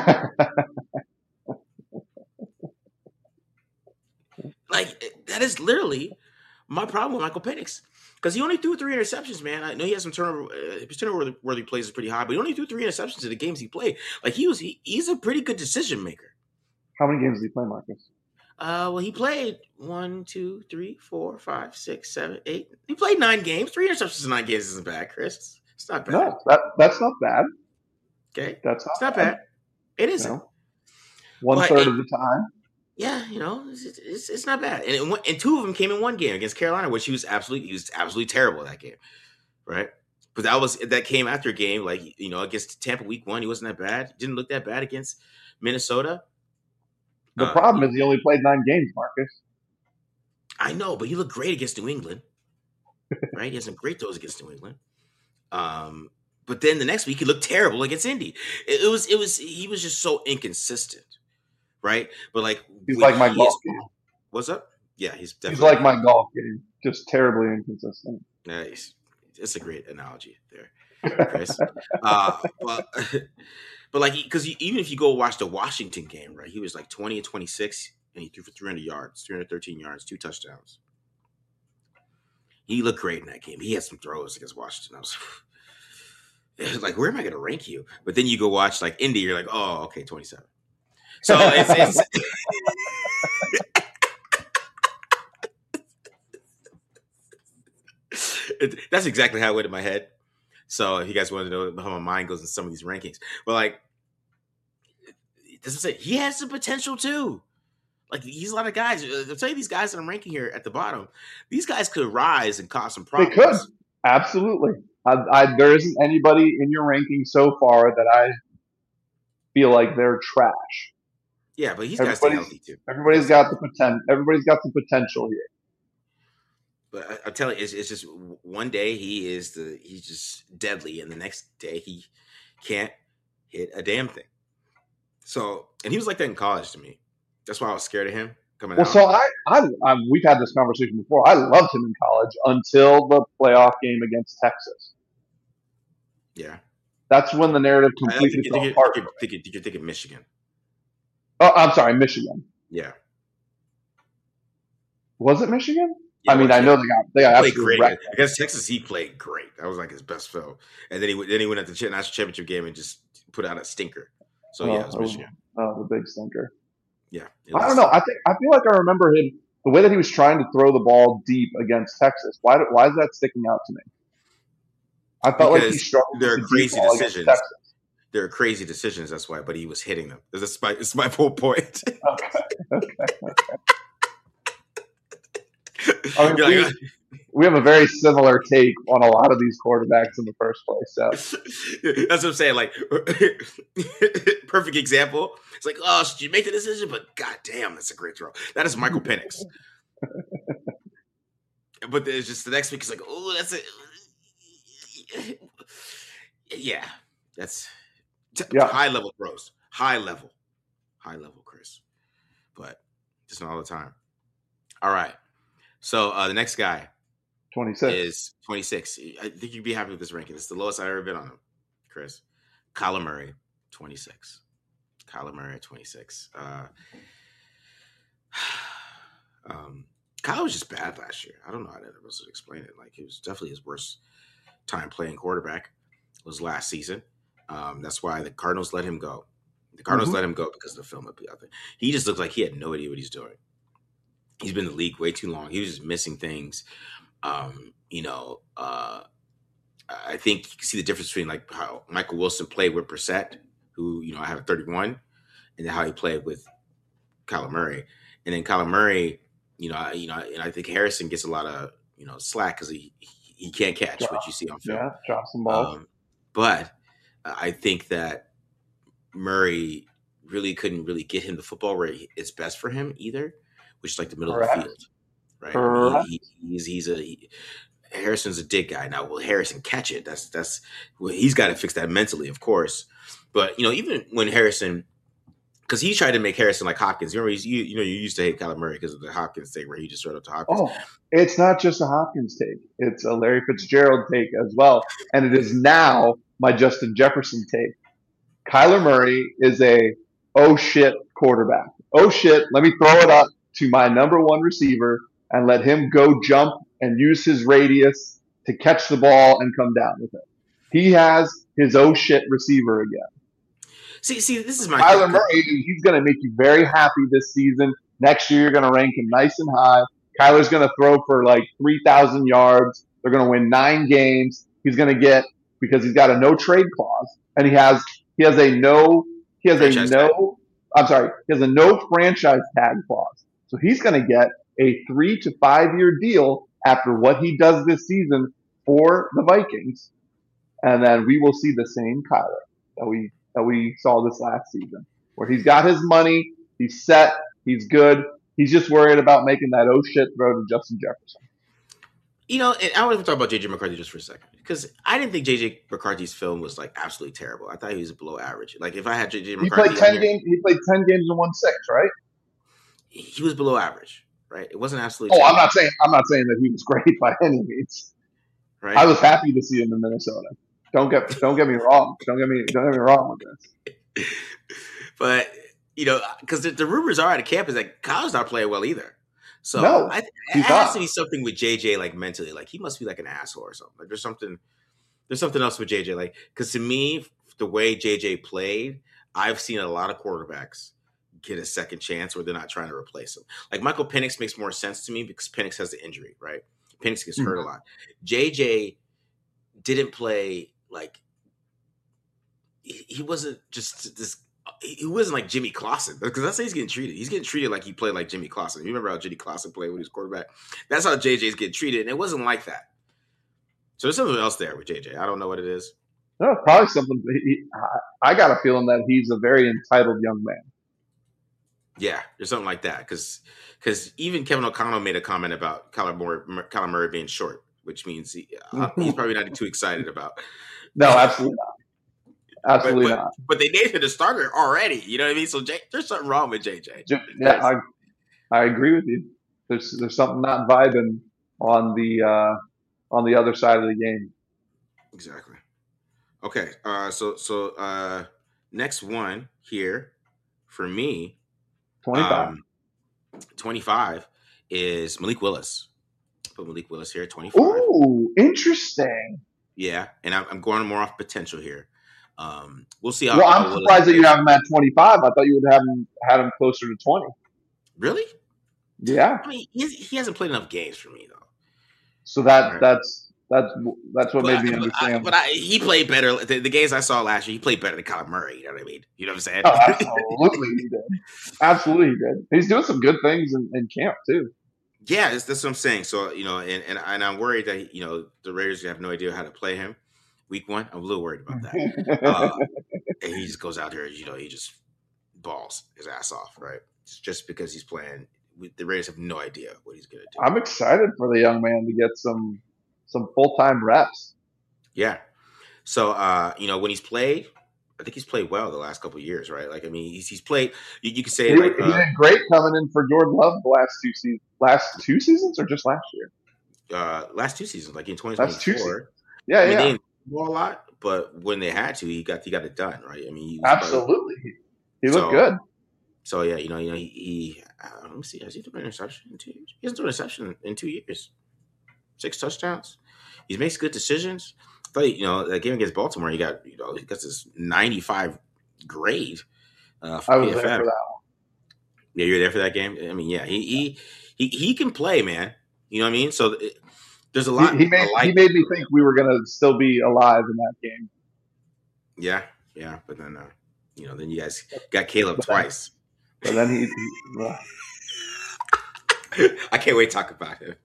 Like, that is literally my problem with Michael Penix. Because he only threw 3 interceptions, man. I know he has some turnover. His turnover worthy plays is pretty high, but he only threw 3 interceptions in the games he played. Like, he's a pretty good decision maker. How many games did he play, Marcus? Well, he played 1, 2, 3, 4, 5, 6, 7, 8. He played 9 games. 3 interceptions in 9 games isn't bad, Chris. It's not bad. No, that's not bad. Okay, it's not bad. It isn't. No. 1/3 of the time. Yeah, it's not bad. And 2 of them came in one game against Carolina, which he was absolutely terrible that game, right? But that came after a game like against Tampa week 1, he wasn't that bad. Didn't look that bad against Minnesota. The problem is he only played 9 games, Marcus. I know, but he looked great against New England, right? He had some great throws against New England. But then the next week he looked terrible against Indy. He was just so inconsistent. Right, but like he's like my golf game. What's up? Yeah, he's like my golf game, just terribly inconsistent. Nice, it's a great analogy there, Chris. but like because even if you go watch the Washington game, right, he was like 20 and 26, and he threw for 300 yards, 313 yards, 2 touchdowns. He looked great in that game. He had some throws against Washington. I was like, where am I going to rank you? But then you go watch like Indy, you're like, oh, okay, 27. So it's that's exactly how it went in my head. So if you guys want to know how my mind goes in some of these rankings, but like, doesn't say he has the potential too. Like he's a lot of guys. I'll tell you, these guys that I'm ranking here at the bottom, these guys could rise and cause some problems. They could, absolutely. There isn't anybody in your ranking so far that I feel like they're trash. Yeah, but he's got to stay healthy too. Everybody's got the potential. Everybody's got the potential here. But I'm telling you, it's just one day he's just deadly, and the next day he can't hit a damn thing. So, and he was like that in college to me. That's why I was scared of him coming out. So we've had this conversation before. I loved him in college until the playoff game against Texas. Yeah, that's when the narrative completely fell apart. You're thinking Michigan. Oh, I'm sorry, Michigan. Yeah. Was it Michigan? Yeah, I mean, I know they got absolutely great against Texas. He played great. That was like his best film. And then he went at the national championship game and just put out a stinker. So yeah, it was Michigan. Oh, the big stinker. Yeah. I don't know. I feel like I remember him the way that he was trying to throw the ball deep against Texas. Why is that sticking out to me? I felt like he struggled. There are crazy decisions. There are crazy decisions. That's why. But he was hitting them. It's my whole point. Okay. I mean, we have a very similar take on a lot of these quarterbacks in the first place. So that's what I'm saying. Like, perfect example. It's like, oh, should you make the decision? But goddamn, that's a great throw. That is Michael Penix. But it's just the next week is like, oh, that's it. Yeah, that's high level throws. High level, Chris. But just not all the time. All right. So the next guy 26 is 26. I think you'd be happy with this ranking. It's the lowest I've ever been on him, Chris. Kyler Murray, 26. Kyler Murray at 26. Kyler was just bad last year. I don't know how to explain it. Like, it was definitely his worst time playing quarterback was last season. That's why the Cardinals let him go. The Cardinals let him go because of the film up there. He just looked like he had no idea what he's doing. He's been in the league way too long. He was just missing things. I think you can see the difference between like how Michael Wilson played with Brissett, who, I have a 31, and then how he played with Kyler Murray. And then Kyler Murray, and I think Harrison gets a lot of, slack because he can't catch, which you see on film. Yeah, drop some balls. But I think that Murray really couldn't really get him the football where it's best for him either, which is like the middle of the Correct. field, right? I mean, Correct. Harrison's a dig guy. Now, will Harrison catch it? That's well, he's got to fix that mentally, of course. But even when Harrison, because he tried to make Harrison like Hopkins. You remember, you used to hate Kyler Murray because of the Hopkins thing where he just threw it up to Hopkins. Oh, it's not just a Hopkins take. It's a Larry Fitzgerald take as well. And it is now my Justin Jefferson take. Kyler Murray is a oh shit quarterback. Oh shit, let me throw it up to my number one receiver and let him go jump and use his radius to catch the ball and come down with it. He has his oh shit receiver again. See, this is my Kyler Murray. He's going to make you very happy this season. Next year, you're going to rank him nice and high. Kyler's going to throw for like 3,000 yards. They're going to win 9 games. He's going to get, because he's got a no trade clause, and he has a no franchise tag clause. So he's going to get a 3 to 5 year deal after what he does this season for the Vikings, and then we will see the same Kyler that we saw this last season, where he's got his money, he's set, he's good. He's just worried about making that oh shit throw to Justin Jefferson. And I want to talk about J.J. McCarthy just for a second, because I didn't think J.J. McCarthy's film was like absolutely terrible. I thought he was below average. Like if I had J.J. McCarthy, he played 10 games and won 6, right? He was below average, right? It wasn't absolutely. Oh, terrible. I'm not saying that he was great by any means. Right? I was happy to see him in Minnesota. Don't get me wrong. Don't get me wrong with this. But because the rumors are out of camp is that Kyler's not playing well either. So no, it has to be something with JJ, like mentally, like he must be like an asshole or something. Like there's something else with JJ. Like because to me, the way JJ played, I've seen a lot of quarterbacks get a second chance where they're not trying to replace him. Like Michael Penix makes more sense to me because Penix has the injury, right? Penix gets hurt a lot. JJ didn't play like he wasn't just this. He wasn't like Jimmy Clausen, because that's how he's getting treated. He's getting treated like he played like Jimmy Clausen. You remember how Jimmy Clausen played when he was quarterback? That's how JJ's getting treated, and it wasn't like that. So there's something else there with JJ. I don't know what it is. No, probably something. I got a feeling that he's a very entitled young man. Yeah, there's something like that, because even Kevin O'Connell made a comment about Kyler Murray being short, which means he's probably not too excited about. No, absolutely not. Absolutely not. But they named him the starter already. You know what I mean? So there's something wrong with JJ. Yeah, I agree with you. There's something not vibing on the other side of the game. Exactly. Okay. So next one here for me, 25 is Malik Willis. Put Malik Willis here, 25. Ooh, interesting. Yeah, and I'm going more off potential here. We'll see how. Well, I'm surprised that you have him at 25. I thought you would have had him closer to 20. Really? Yeah. I mean, he hasn't played enough games for me though. So that's what made me understand. He played better. The games I saw last year, he played better than Kyler Murray. You know what I mean? You know what I'm saying? Oh, absolutely he did. Absolutely he did. He's doing some good things in camp too. Yeah, that's what I'm saying. So and I'm worried that the Raiders have no idea how to play him. Week 1, I'm a little worried about that. And he just goes out there, he just balls his ass off, right? Just because he's playing. The Raiders have no idea what he's going to do. I'm excited for the young man to get some full-time reps. Yeah. So, when he's played, I think he's played well the last couple of years, right? Like, I mean, he's played. You could say he did great coming in for Jordan Love the last 2 seasons. Last 2 seasons or just last year? Last 2 seasons, like in 2024. Yeah, I mean, they didn't ball a lot, but when they had to, he got it done, right? I mean, absolutely, he looked good. So yeah, he let me see, has he thrown an interception in 2 years? He hasn't thrown an interception in 2 years. 6 touchdowns. He makes good decisions. I thought, that game against Baltimore, he got this 95 grade. I was there for that one. Yeah, you're there for that game. I mean, yeah, he can play, man. You know what I mean? So there's a lot. He made me think we were gonna still be alive in that game. Yeah, but then then you guys got Caleb twice. But then he I can't wait to talk about him.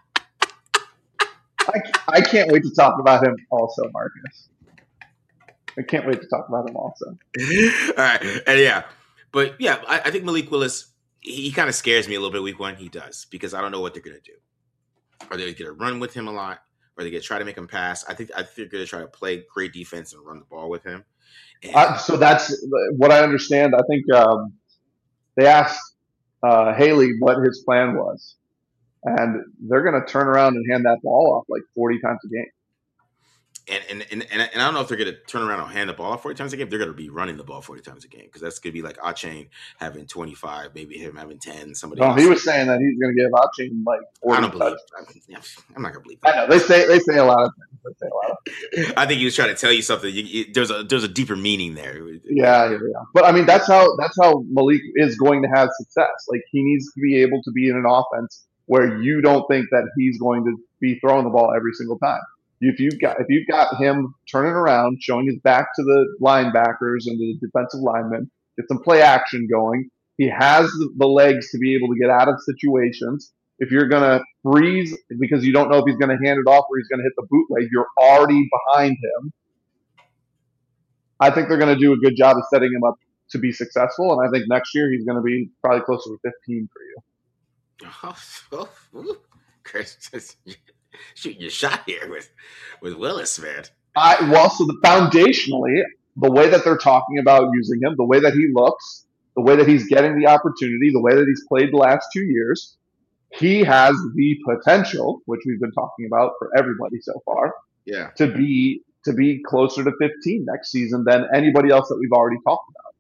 I can't wait to talk about him also, Marcus. I can't wait to talk about him also. All right, and yeah, but yeah, I think Malik Willis. He kind of scares me a little bit week one. He does because I don't know what they're gonna do. Are they gonna run with him a lot? Or are they gonna try to make him pass? I think they're gonna try to play great defense and run the ball with him. And So that's what I understand. I think they asked Haley what his plan was, and they're going to turn around and hand that ball off like 40 times a game. And I don't know if they're going to turn around and hand the ball 40 times a game. They're going to be running the ball 40 times a game because that's going to be like Achane having 25, maybe him having 10. Somebody else. He was saying that he's going to give Achane like 40. I don't believe. I'm not going to believe that. I know they say a lot of things. I think he was trying to tell you something. There's a deeper meaning there. Yeah. But I mean, that's how Malik is going to have success. Like he needs to be able to be in an offense where you don't think that he's going to be throwing the ball every single time. If you've got him turning around, showing his back to the linebackers and the defensive linemen, get some play action going. He has the legs to be able to get out of situations. If you're going to freeze because you don't know if he's going to hand it off or he's going to hit the bootleg, you're already behind him. I think they're going to do a good job of setting him up to be successful, and I think next year he's going to be probably closer to 15 for you. Chris, shooting your shot here with Willis, man. So foundationally, the way that they're talking about using him, the way that he looks, the way that he's getting the opportunity, the way that he's played the last 2 years, he has the potential, which we've been talking about for everybody so far, to be closer to 15 next season than anybody else that we've already talked about.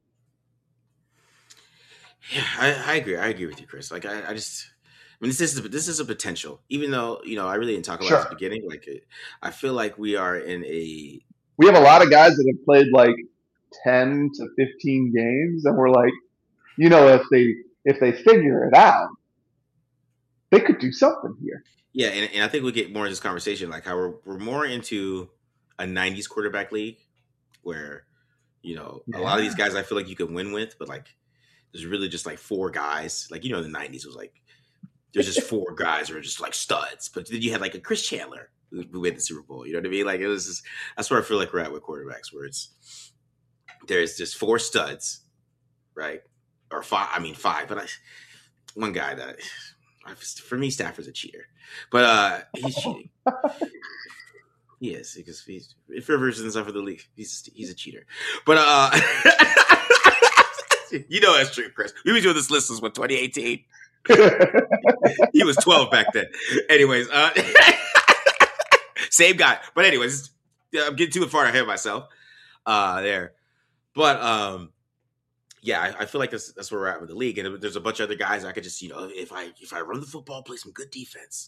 Yeah, I agree. I agree with you, Chris. Like I mean, this is a potential. Even though I really didn't talk about it at the beginning. Like I feel like we are we have a lot of guys that have played like 10 to 15 games, and we're like, if they figure it out, they could do something here. Yeah, and I think we get more in this conversation, like how we're more into a 90s quarterback league where, a lot of these guys I feel like you can win with, but like there's really just like four guys. Like, the 90s was like, there's just four guys who are just like studs. But then you had like a Chris Chandler who made the Super Bowl. You know what I mean? Like that's where I feel like we're at with quarterbacks, where there's just four studs, right? Or five, but one guy that for me, Stafford's a cheater, but he's cheating. He is, because if Rivers isn't for the league, he's a cheater. But that's true, Chris. We were doing this list since 2018. He was 12 back then. Anyways, same guy. But anyways, I'm getting too far ahead of myself there. But yeah, I feel like that's where we're at with the league, and there's a bunch of other guys I could just, if I run the football, play some good defense.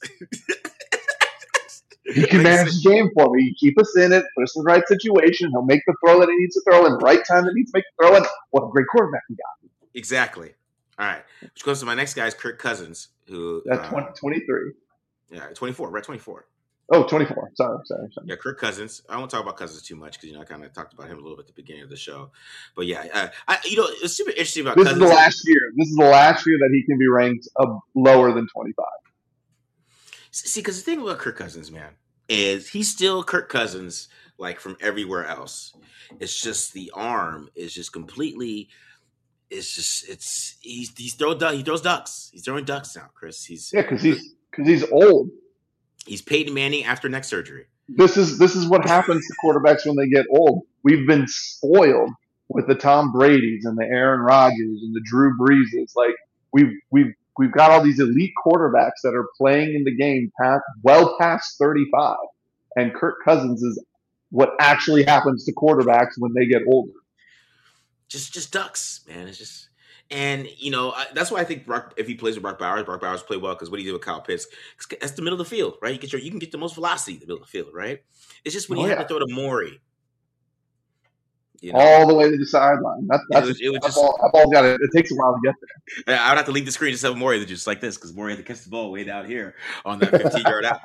He can manage the game for me. Keep us in it, put us in the right situation. He'll make the throw that he needs to throw in the right time that he needs to make the throw in. What a great quarterback we got. Exactly. All right. Which goes to my next guy is Kirk Cousins, who that's 23. Yeah, 24. We're at 24. Oh, 24. Sorry. Yeah, Kirk Cousins. I won't talk about Cousins too much because I kind of talked about him a little bit at the beginning of the show. But yeah, it's super interesting about This Cousins. Is the last year. This is the last year that he can be ranked lower than 25. See, because the thing about Kirk Cousins, man, is he's still Kirk Cousins, like from everywhere else. It's just the arm is just completely. He throws ducks. He's throwing ducks now, Chris. Because he's old. He's Peyton Manning after neck surgery. This is what happens to quarterbacks when they get old. We've been spoiled with the Tom Brady's and the Aaron Rodgers and the Drew Breeses. Like we've got all these elite quarterbacks that are playing in the game past 35, and Kirk Cousins is what actually happens to quarterbacks when they get older. Just ducks, man. It's just, and that's why I think if he plays with Brock Bowers play well, because what do you do with Kyle Pitts? That's the middle of the field, right? You can get the most velocity in the middle of the field, right? It's just when you have to throw to Maury. All the way to the sideline. That ball's got it. It takes a while to get there. I would have to leave the screen to have Maury just like this, because Maury had to catch the ball way down here on that 15-yard out.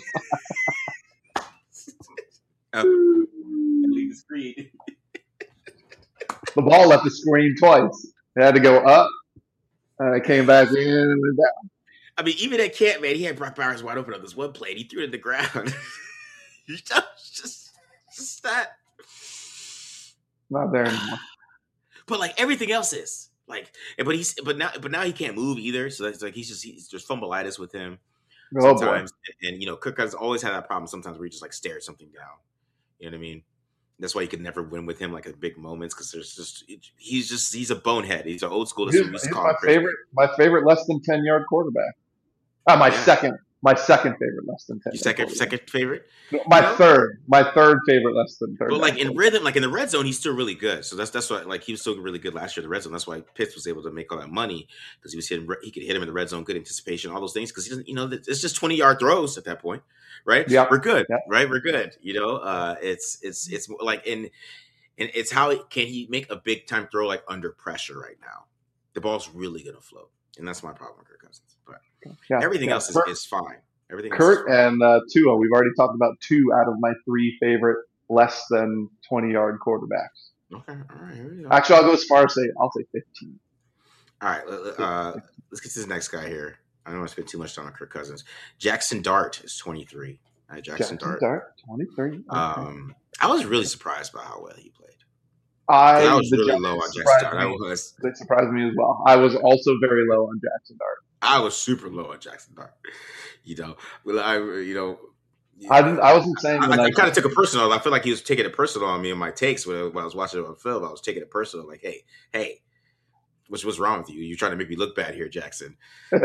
Leave the screen. The ball left the screen twice. It had to go up, and it came back in and went down. I mean, even at camp, man, he had Brock Bowers wide open on this one play, and he threw it in the ground. just that. Not there anymore. But like everything else is like, but now he can't move either. So that's like he's just fumbleitis with him Oh boy. sometimes, and Kirk has always had that problem sometimes where he just like stares something down. You know what I mean? That's why you could never win with him like at big moments because he's a bonehead. He's an old school. That's what we used to He's call him, Chris. my favorite less than 10-yard quarterback. Yeah, My second favorite less than 10 your yard quarterback. second favorite. My third favorite less than third. But like in rhythm, like in the red zone, he's still really good. So that's why like he was still really good last year in the red zone. That's why Pitts was able to make all that money because he could hit him in the red zone, good anticipation, all those things. Because he doesn't, it's just 20-yard throws at that point, right? Yep. We're good, Yep. right? We're good. It's like and it's how can he make a big time throw like under pressure right now? The ball's really gonna float, and that's my problem with Kirk Cousins. But everything else is fine. Everything Kurt and Tua, we've already talked about 2 out of my 3 favorite less than 20-yard quarterbacks. Okay, all right. Here we go. Actually, I'll go as far as I'll say 15. All right, let's get to this next guy here. I don't want to spend too much time on Kirk Cousins. Jackson Dart is 23. Jackson Dart, 23. Okay. I was really surprised by how well he played. I was really low on Jackson Dart. It surprised me as well. I was also very low on Jackson Dart. I was super low on Jackson Dart. I wasn't saying. I kind of took it personal. I feel like he was taking it personal on me in my takes when I was watching it on film. I was taking it personal, like, hey, what's wrong with you? You're trying to make me look bad here, Jackson.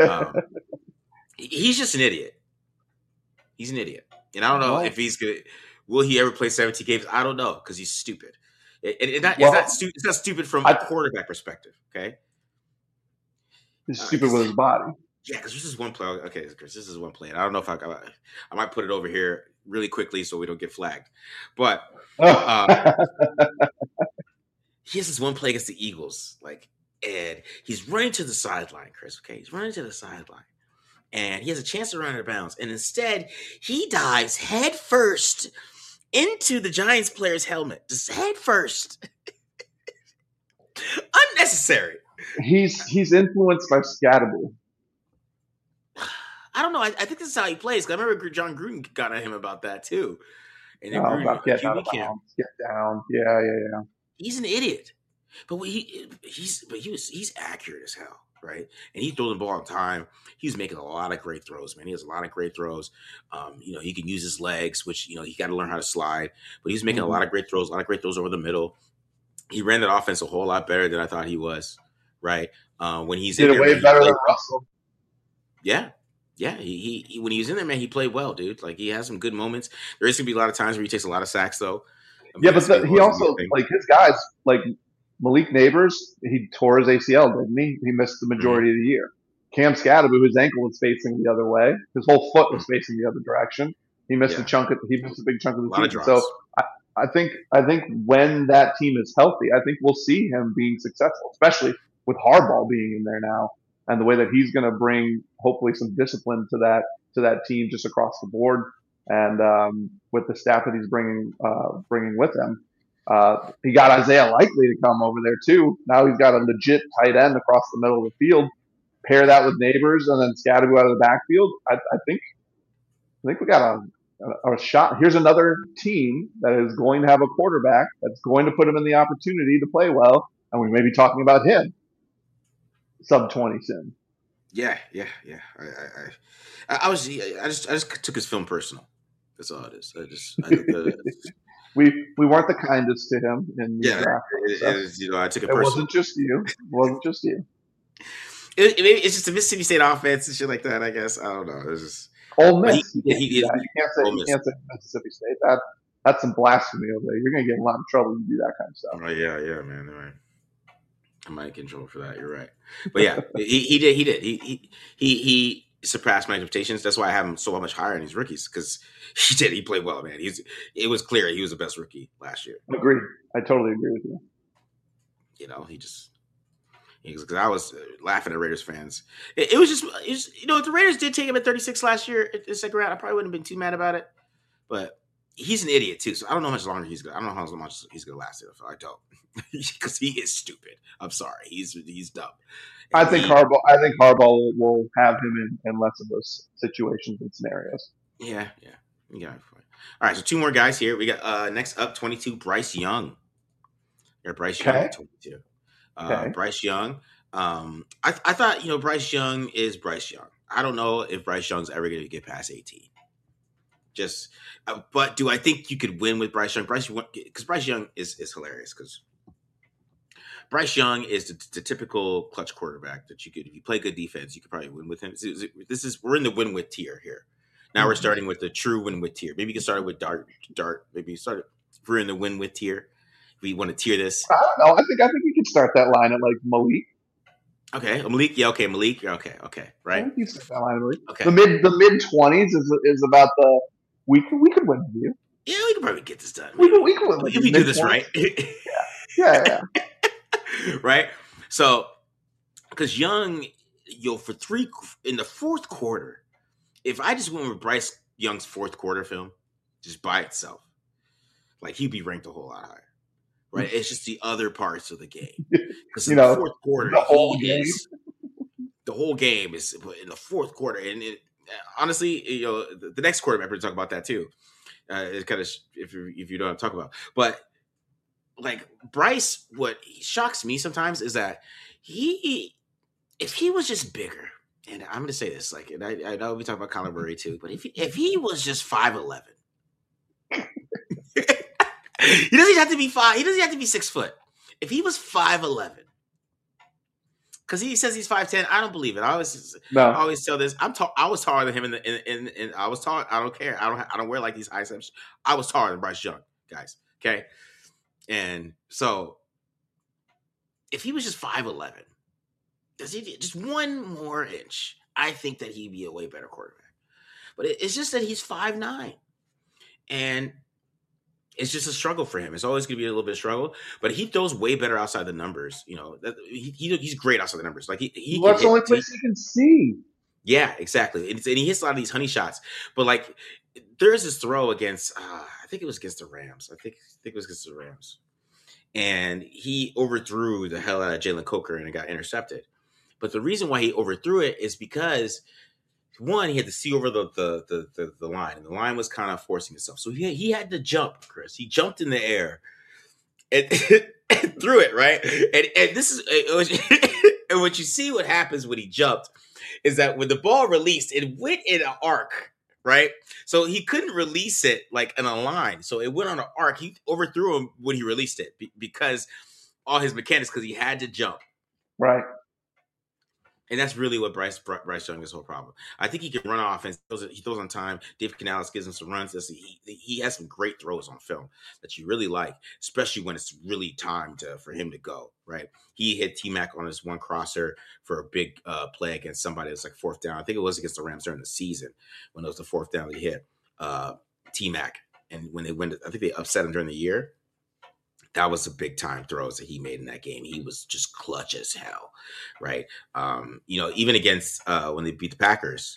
He's just an idiot. He's an idiot, and I don't know if he's gonna. Will he ever play 17 games? I don't know because he's stupid. It's not stupid from a quarterback perspective. Okay, he's stupid with his body. Yeah, because this is one play. Okay, Chris, this is one play. And I don't know if I might put it over here really quickly so we don't get flagged. But he has this one play against the Eagles, and he's running to the sideline, Chris. Okay, he's running to the sideline, and he has a chance to run out of bounds, and instead he dives head first into the Giants player's helmet, just head first. Unnecessary. He's influenced by Scatterbull. I don't know. I think this is how he plays. I remember John Gruden got at him about that too. And about get down. Yeah. He's an idiot, but he's accurate as hell, right? And he throws the ball on time. He's making a lot of great throws, man. He has a lot of great throws. He can use his legs, which he got to learn how to slide. But he's making a lot of great throws, over the middle. He ran that offense a whole lot better than I thought he was, right? When he's did in there, way better than Russell. Yeah. Yeah, he when he was in there, man, he played well, dude. Like he has some good moments. There is gonna be a lot of times where he takes a lot of sacks, though. He also like his guys, like Malik Neighbors. He tore his ACL, didn't he? He missed the majority of the year. Cam Scatterbull, his ankle was facing the other way. His whole foot was facing the other direction. He missed a big chunk of the season. So I think when that team is healthy, I think we'll see him being successful, especially with Harbaugh being in there now. And the way that he's going to bring, hopefully, some discipline to that team just across the board, and with the staff that he's bringing with him, he got Isaiah Likely to come over there too. Now he's got a legit tight end across the middle of the field. Pair that with Neighbors and then Scatterbull out of the backfield. I think we got a shot. Here's another team that is going to have a quarterback that's going to put him in the opportunity to play well, and we may be talking about him. Sub-20 soon. Yeah. I just took his film personal. That's all it is. We weren't the kindest to him in the draft. I took it personal. It wasn't just you. It's just a Mississippi State offense and shit like that. I guess I don't know. It's just Ole Miss. You can't say Mississippi State. That's some blasphemy over there. You're gonna get in a lot of trouble if you do that kind of stuff. Oh yeah, man. Right. I might get in trouble for that. You're right, but yeah, he did. He surpassed my expectations. That's why I have him so much higher in these rookies because he did. He played well, man. It was clear he was the best rookie last year. Agreed. I totally agree with you. Because I was laughing at Raiders fans. It was just if the Raiders did take him at 36 last year in the second round, I probably wouldn't have been too mad about it. But he's an idiot too, so I don't know how much longer he's gonna. I don't know how much he's gonna last. I don't, because he is stupid. I'm sorry, he's dumb. I think Harbaugh will have him in less of those situations and scenarios. Yeah. All right, so 2 more guys here. We got next up, 22, Bryce Young. or Bryce Young Okay. at 22. Okay. Bryce Young. I thought Bryce Young is Bryce Young. I don't know if Bryce Young's ever going to get past 18. Just, but do I think you could win with Bryce Young? Because Bryce Young is hilarious. Because Bryce Young is the typical clutch quarterback that you could, if you play good defense, you could probably win with him. We're in the win with tier here. Now we're starting with the true win with tier. Maybe you can start with Dart. Maybe start. If we're in the win with tier, we want to tier this. I don't know. I think you could start that line at like Malik. Okay, Malik. Yeah, okay, Malik. Okay, right. I think you start that line at Malik. Okay. The mid 20s is about the we could win with you. Yeah, we can probably get this done. We could win with if we do this right. yeah. Right. So, because Young, for in the fourth quarter, if I just went with Bryce Young's fourth quarter film, just by itself, like he'd be ranked a whole lot higher. Right. It's just the other parts of the game. Because in the fourth quarter, the whole game is in the fourth quarter. And honestly, the next quarterback, we're going to talk about that too. It's kind of, if you don't talk about, but like Bryce, what shocks me sometimes is that if he was just bigger, and I'm going to say this, like, and I know we talk about Kyler Murray too, but if he was just 5'11", he doesn't have to be 5. He doesn't have to be 6 foot. If he was 5'11", because he says he's 5'10", I don't believe it. I always tell this. I was taller than him, and I was tall. I don't care. I don't wear like these high steps. I was taller than Bryce Young, guys. Okay, and so if he was just 5'11", does he just one more inch? I think that he'd be a way better quarterback. But it's just that he's 5'9", and it's just a struggle for him. It's always going to be a little bit of struggle, but he throws way better outside the numbers. He's great outside the numbers. Like he that's the only place he can see. Yeah, exactly. And he hits a lot of these honey shots. But like, there's this throw against, I think it was against the Rams. I think it was against the Rams, and he overthrew the hell out of Jalen Coker and it got intercepted. But the reason why he overthrew it is because, one, he had to see over the line, and the line was kind of forcing itself. So he had to jump, Chris. He jumped in the air and, and threw it, right? And this is and what you see what happens when he jumped is that when the ball released, it went in an arc, right? So he couldn't release it like in a line. So it went on an arc. He overthrew him when he released it because all his mechanics, because he had to jump. Right. And that's really what Bryce Young is whole problem. I think he can run offense. He throws on time. David Canales gives him some runs. He has some great throws on film that you really like, especially when it's really time for him to go, right? He hit T-Mac on his one crosser for a big play against somebody that's like fourth down. I think it was against the Rams during the season when it was the fourth down he hit T-Mac. And when they went, I think they upset him during the year. That was the big time throws that he made in that game. He was just clutch as hell, right? Even against when they beat the Packers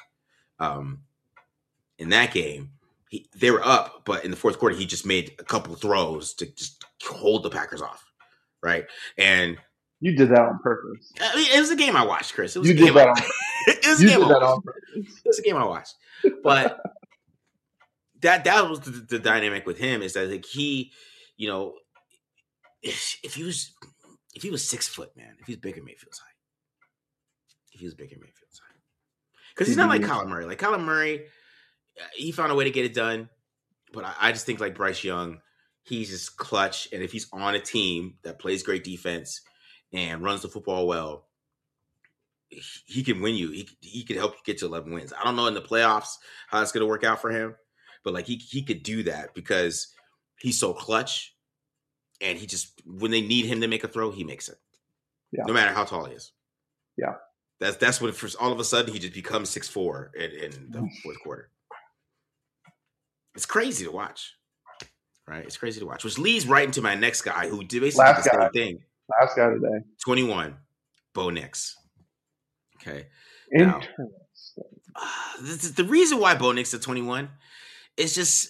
in that game, they were up, but in the fourth quarter, he just made a couple throws to just hold the Packers off, right? And you did that on purpose. I mean, it was a game I watched, Chris. It was you a game did that on purpose. It was a game on purpose. It was a game I watched, but that was the dynamic with him is that like he, if he was 6 foot, man, if he's bigger, Mayfield's height. If he was bigger, Mayfield's height. Because he's not like Kyler Murray. Like Kyler Murray, he found a way to get it done. But I just think like Bryce Young, he's just clutch. And if he's on a team that plays great defense and runs the football well, he can win you. He can help you get to 11 wins. I don't know in the playoffs how it's going to work out for him. But like he could do that because he's so clutch. And he just, when they need him to make a throw, he makes it. Yeah. No matter how tall he is. Yeah. That's when all of a sudden he just becomes 6'4" in the fourth quarter. It's crazy to watch. Right? It's crazy to watch. Which leads right into my next guy who did basically the same thing. Last guy today. 21. Bo Nix. Okay. Interesting. Now, the reason why Bo Nix at 21 is just,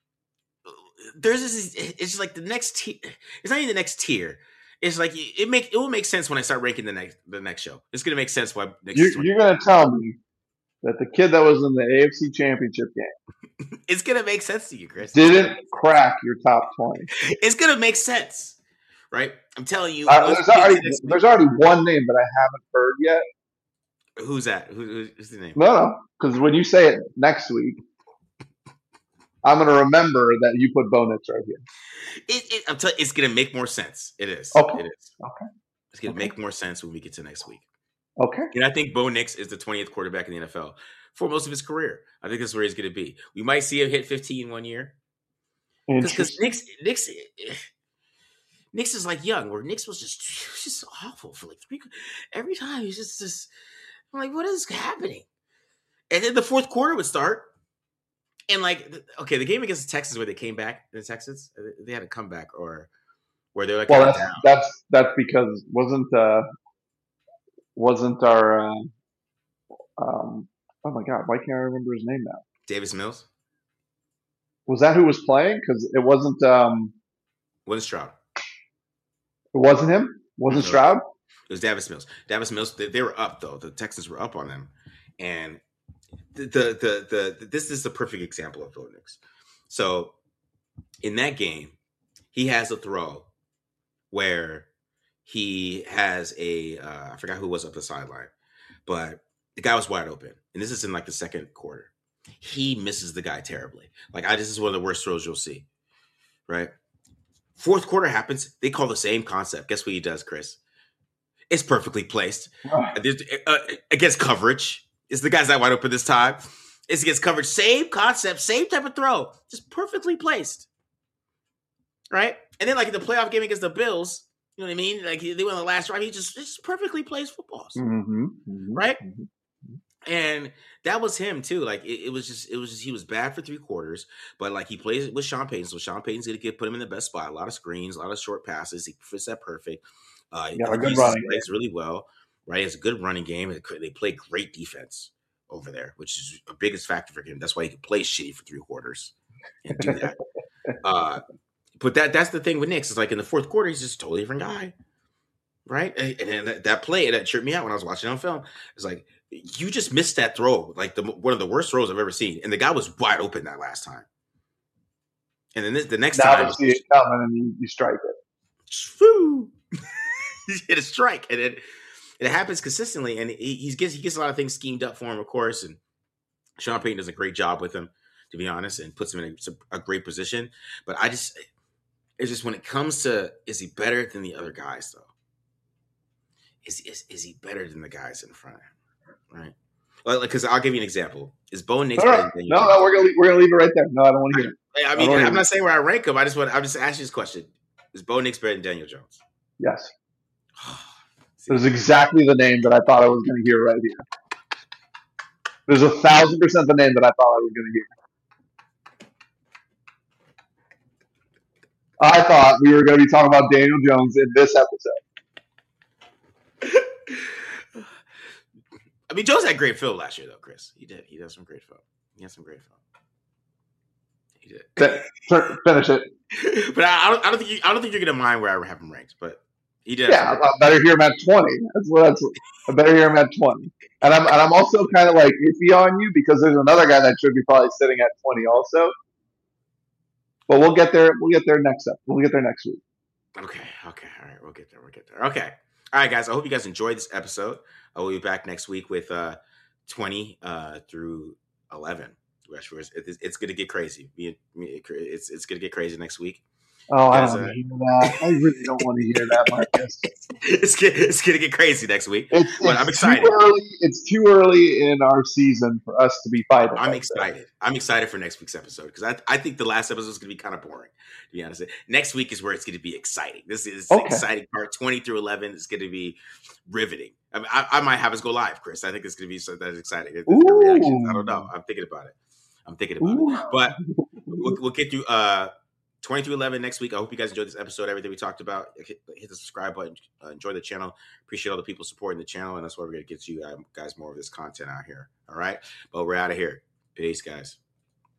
it's like the next tier. It's not even the next tier. It's like it will make sense when I start ranking the next show. It's gonna make sense why you're gonna tell me that the kid that was in the AFC Championship game, it's gonna make sense to you, Chris, didn't crack your top 20. It's gonna make sense right? I'm telling you, once There's we get already to next week, there's already one name that I haven't heard yet. who's that? Who's the name? No, because when you say it next week, I'm gonna remember that you put Bo Nix right here. I'm telling you, it's gonna make more sense. It is. Okay. It is. Okay. It's gonna Okay. make more sense when we get to next week. Okay. And I think Bo Nix is the 20th quarterback in the NFL for most of his career. I think that's where he's going to be. We might see him hit 15 one year. Because Nix is like young, where Nix was just awful for like 3. Every time he's just I'm like, what is happening? And then the fourth quarter would start. And like, okay, the game against Texas where they came back in Texas, they had a comeback or where they're like, well, down. that's because wasn't our oh my god, why can't I remember his name now? Davis Mills? Was that who was playing? Because it wasn't Stroud. It wasn't him. Wasn't No, Stroud? it was Davis Mills. Davis Mills. They were up though. The Texans were up on them, and this is the perfect example of Bo Nix. So in that game, he has a throw where he has I forgot who was up the sideline, but the guy was wide open, and this is in like the second quarter. He misses the guy terribly. Like this is one of the worst throws you'll see. Right. Fourth quarter happens. They call the same concept. Guess what he does, Chris? It's perfectly placed. Against coverage. It's the guy's not wide open this time. It's against coverage. Same concept, same type of throw. Just perfectly placed. Right? And then like in the playoff game against the Bills, you know what I mean? Like they went on the last drive. He just perfectly placed footballs. Right? And that was him too. Like it was just he was bad for 3 quarters, but like he plays with Sean Payton, so Sean Payton's gonna put him in the best spot. A lot of screens, a lot of short passes. He fits that perfect. A good running game. Really well, right? It's a good running game. They play great defense over there, which is a biggest factor for him. That's why he can play shitty for 3 quarters and do that. But that's the thing with Nix. Is like in the fourth quarter, he's just a totally different guy, right? And that play that tripped me out when I was watching on film. It's like, you just missed that throw, like one of the worst throws I've ever seen, and the guy was wide open that last time. And then the next time, you see it coming and you strike it. Woo! You hit a strike, and it happens consistently. And he gets a lot of things schemed up for him, of course. And Sean Payton does a great job with him, to be honest, and puts him in a great position. But it's just when it comes to, is he better than the other guys though? Is he better than the guys in front of him? Right, because I'll give you an example. Is Bo Nix? No, we're gonna leave it right there. No, I don't want to hear it. I mean, I'm not saying where I rank him. I'm just asking this question: is Bo Nix better than Daniel Jones? Yes. It was exactly the name that I thought I was going to hear right here. There's 1,000% the name that I thought I was going to hear. I thought we were going to be talking about Daniel Jones in this episode. I mean, Jones had great film last year, though, Chris. He did. He had some great film. He did. Finish it. But I don't think you're gonna mind where I have him ranked. But he did. Yeah, I better hear him at 20. I better hear him at 20. And I'm also kind of like iffy on you because there's another guy that should be probably sitting at 20 also. But we'll get there. We'll get there next week. Okay. All right. We'll get there. Okay. All right, guys. I hope you guys enjoyed this episode. I will be back next week with 20 through 11. It's going to get crazy. It's going to get crazy next week. Oh, I don't want to hear that. I really don't want to hear that, Marcus. It's going to get crazy next week. But I'm excited. It's too early in our season for us to be fighting. I'm excited. I'm excited for next week's episode because I think the last episode is going to be kind of boring, to be honest. Next week is where it's going to be exciting. This is the exciting part. 20 through 11 is going to be riveting. I mean, I might have us go live, Chris. I think it's going to be so that exciting. Reactions. I don't know. I'm thinking about it. But we'll get through 20 through 11 next week. I hope you guys enjoyed this episode, everything we talked about. Hit the subscribe button. Enjoy the channel. Appreciate all the people supporting the channel, and that's why we're going to get you guys more of this content out here. All right? But we're out of here. Peace, guys.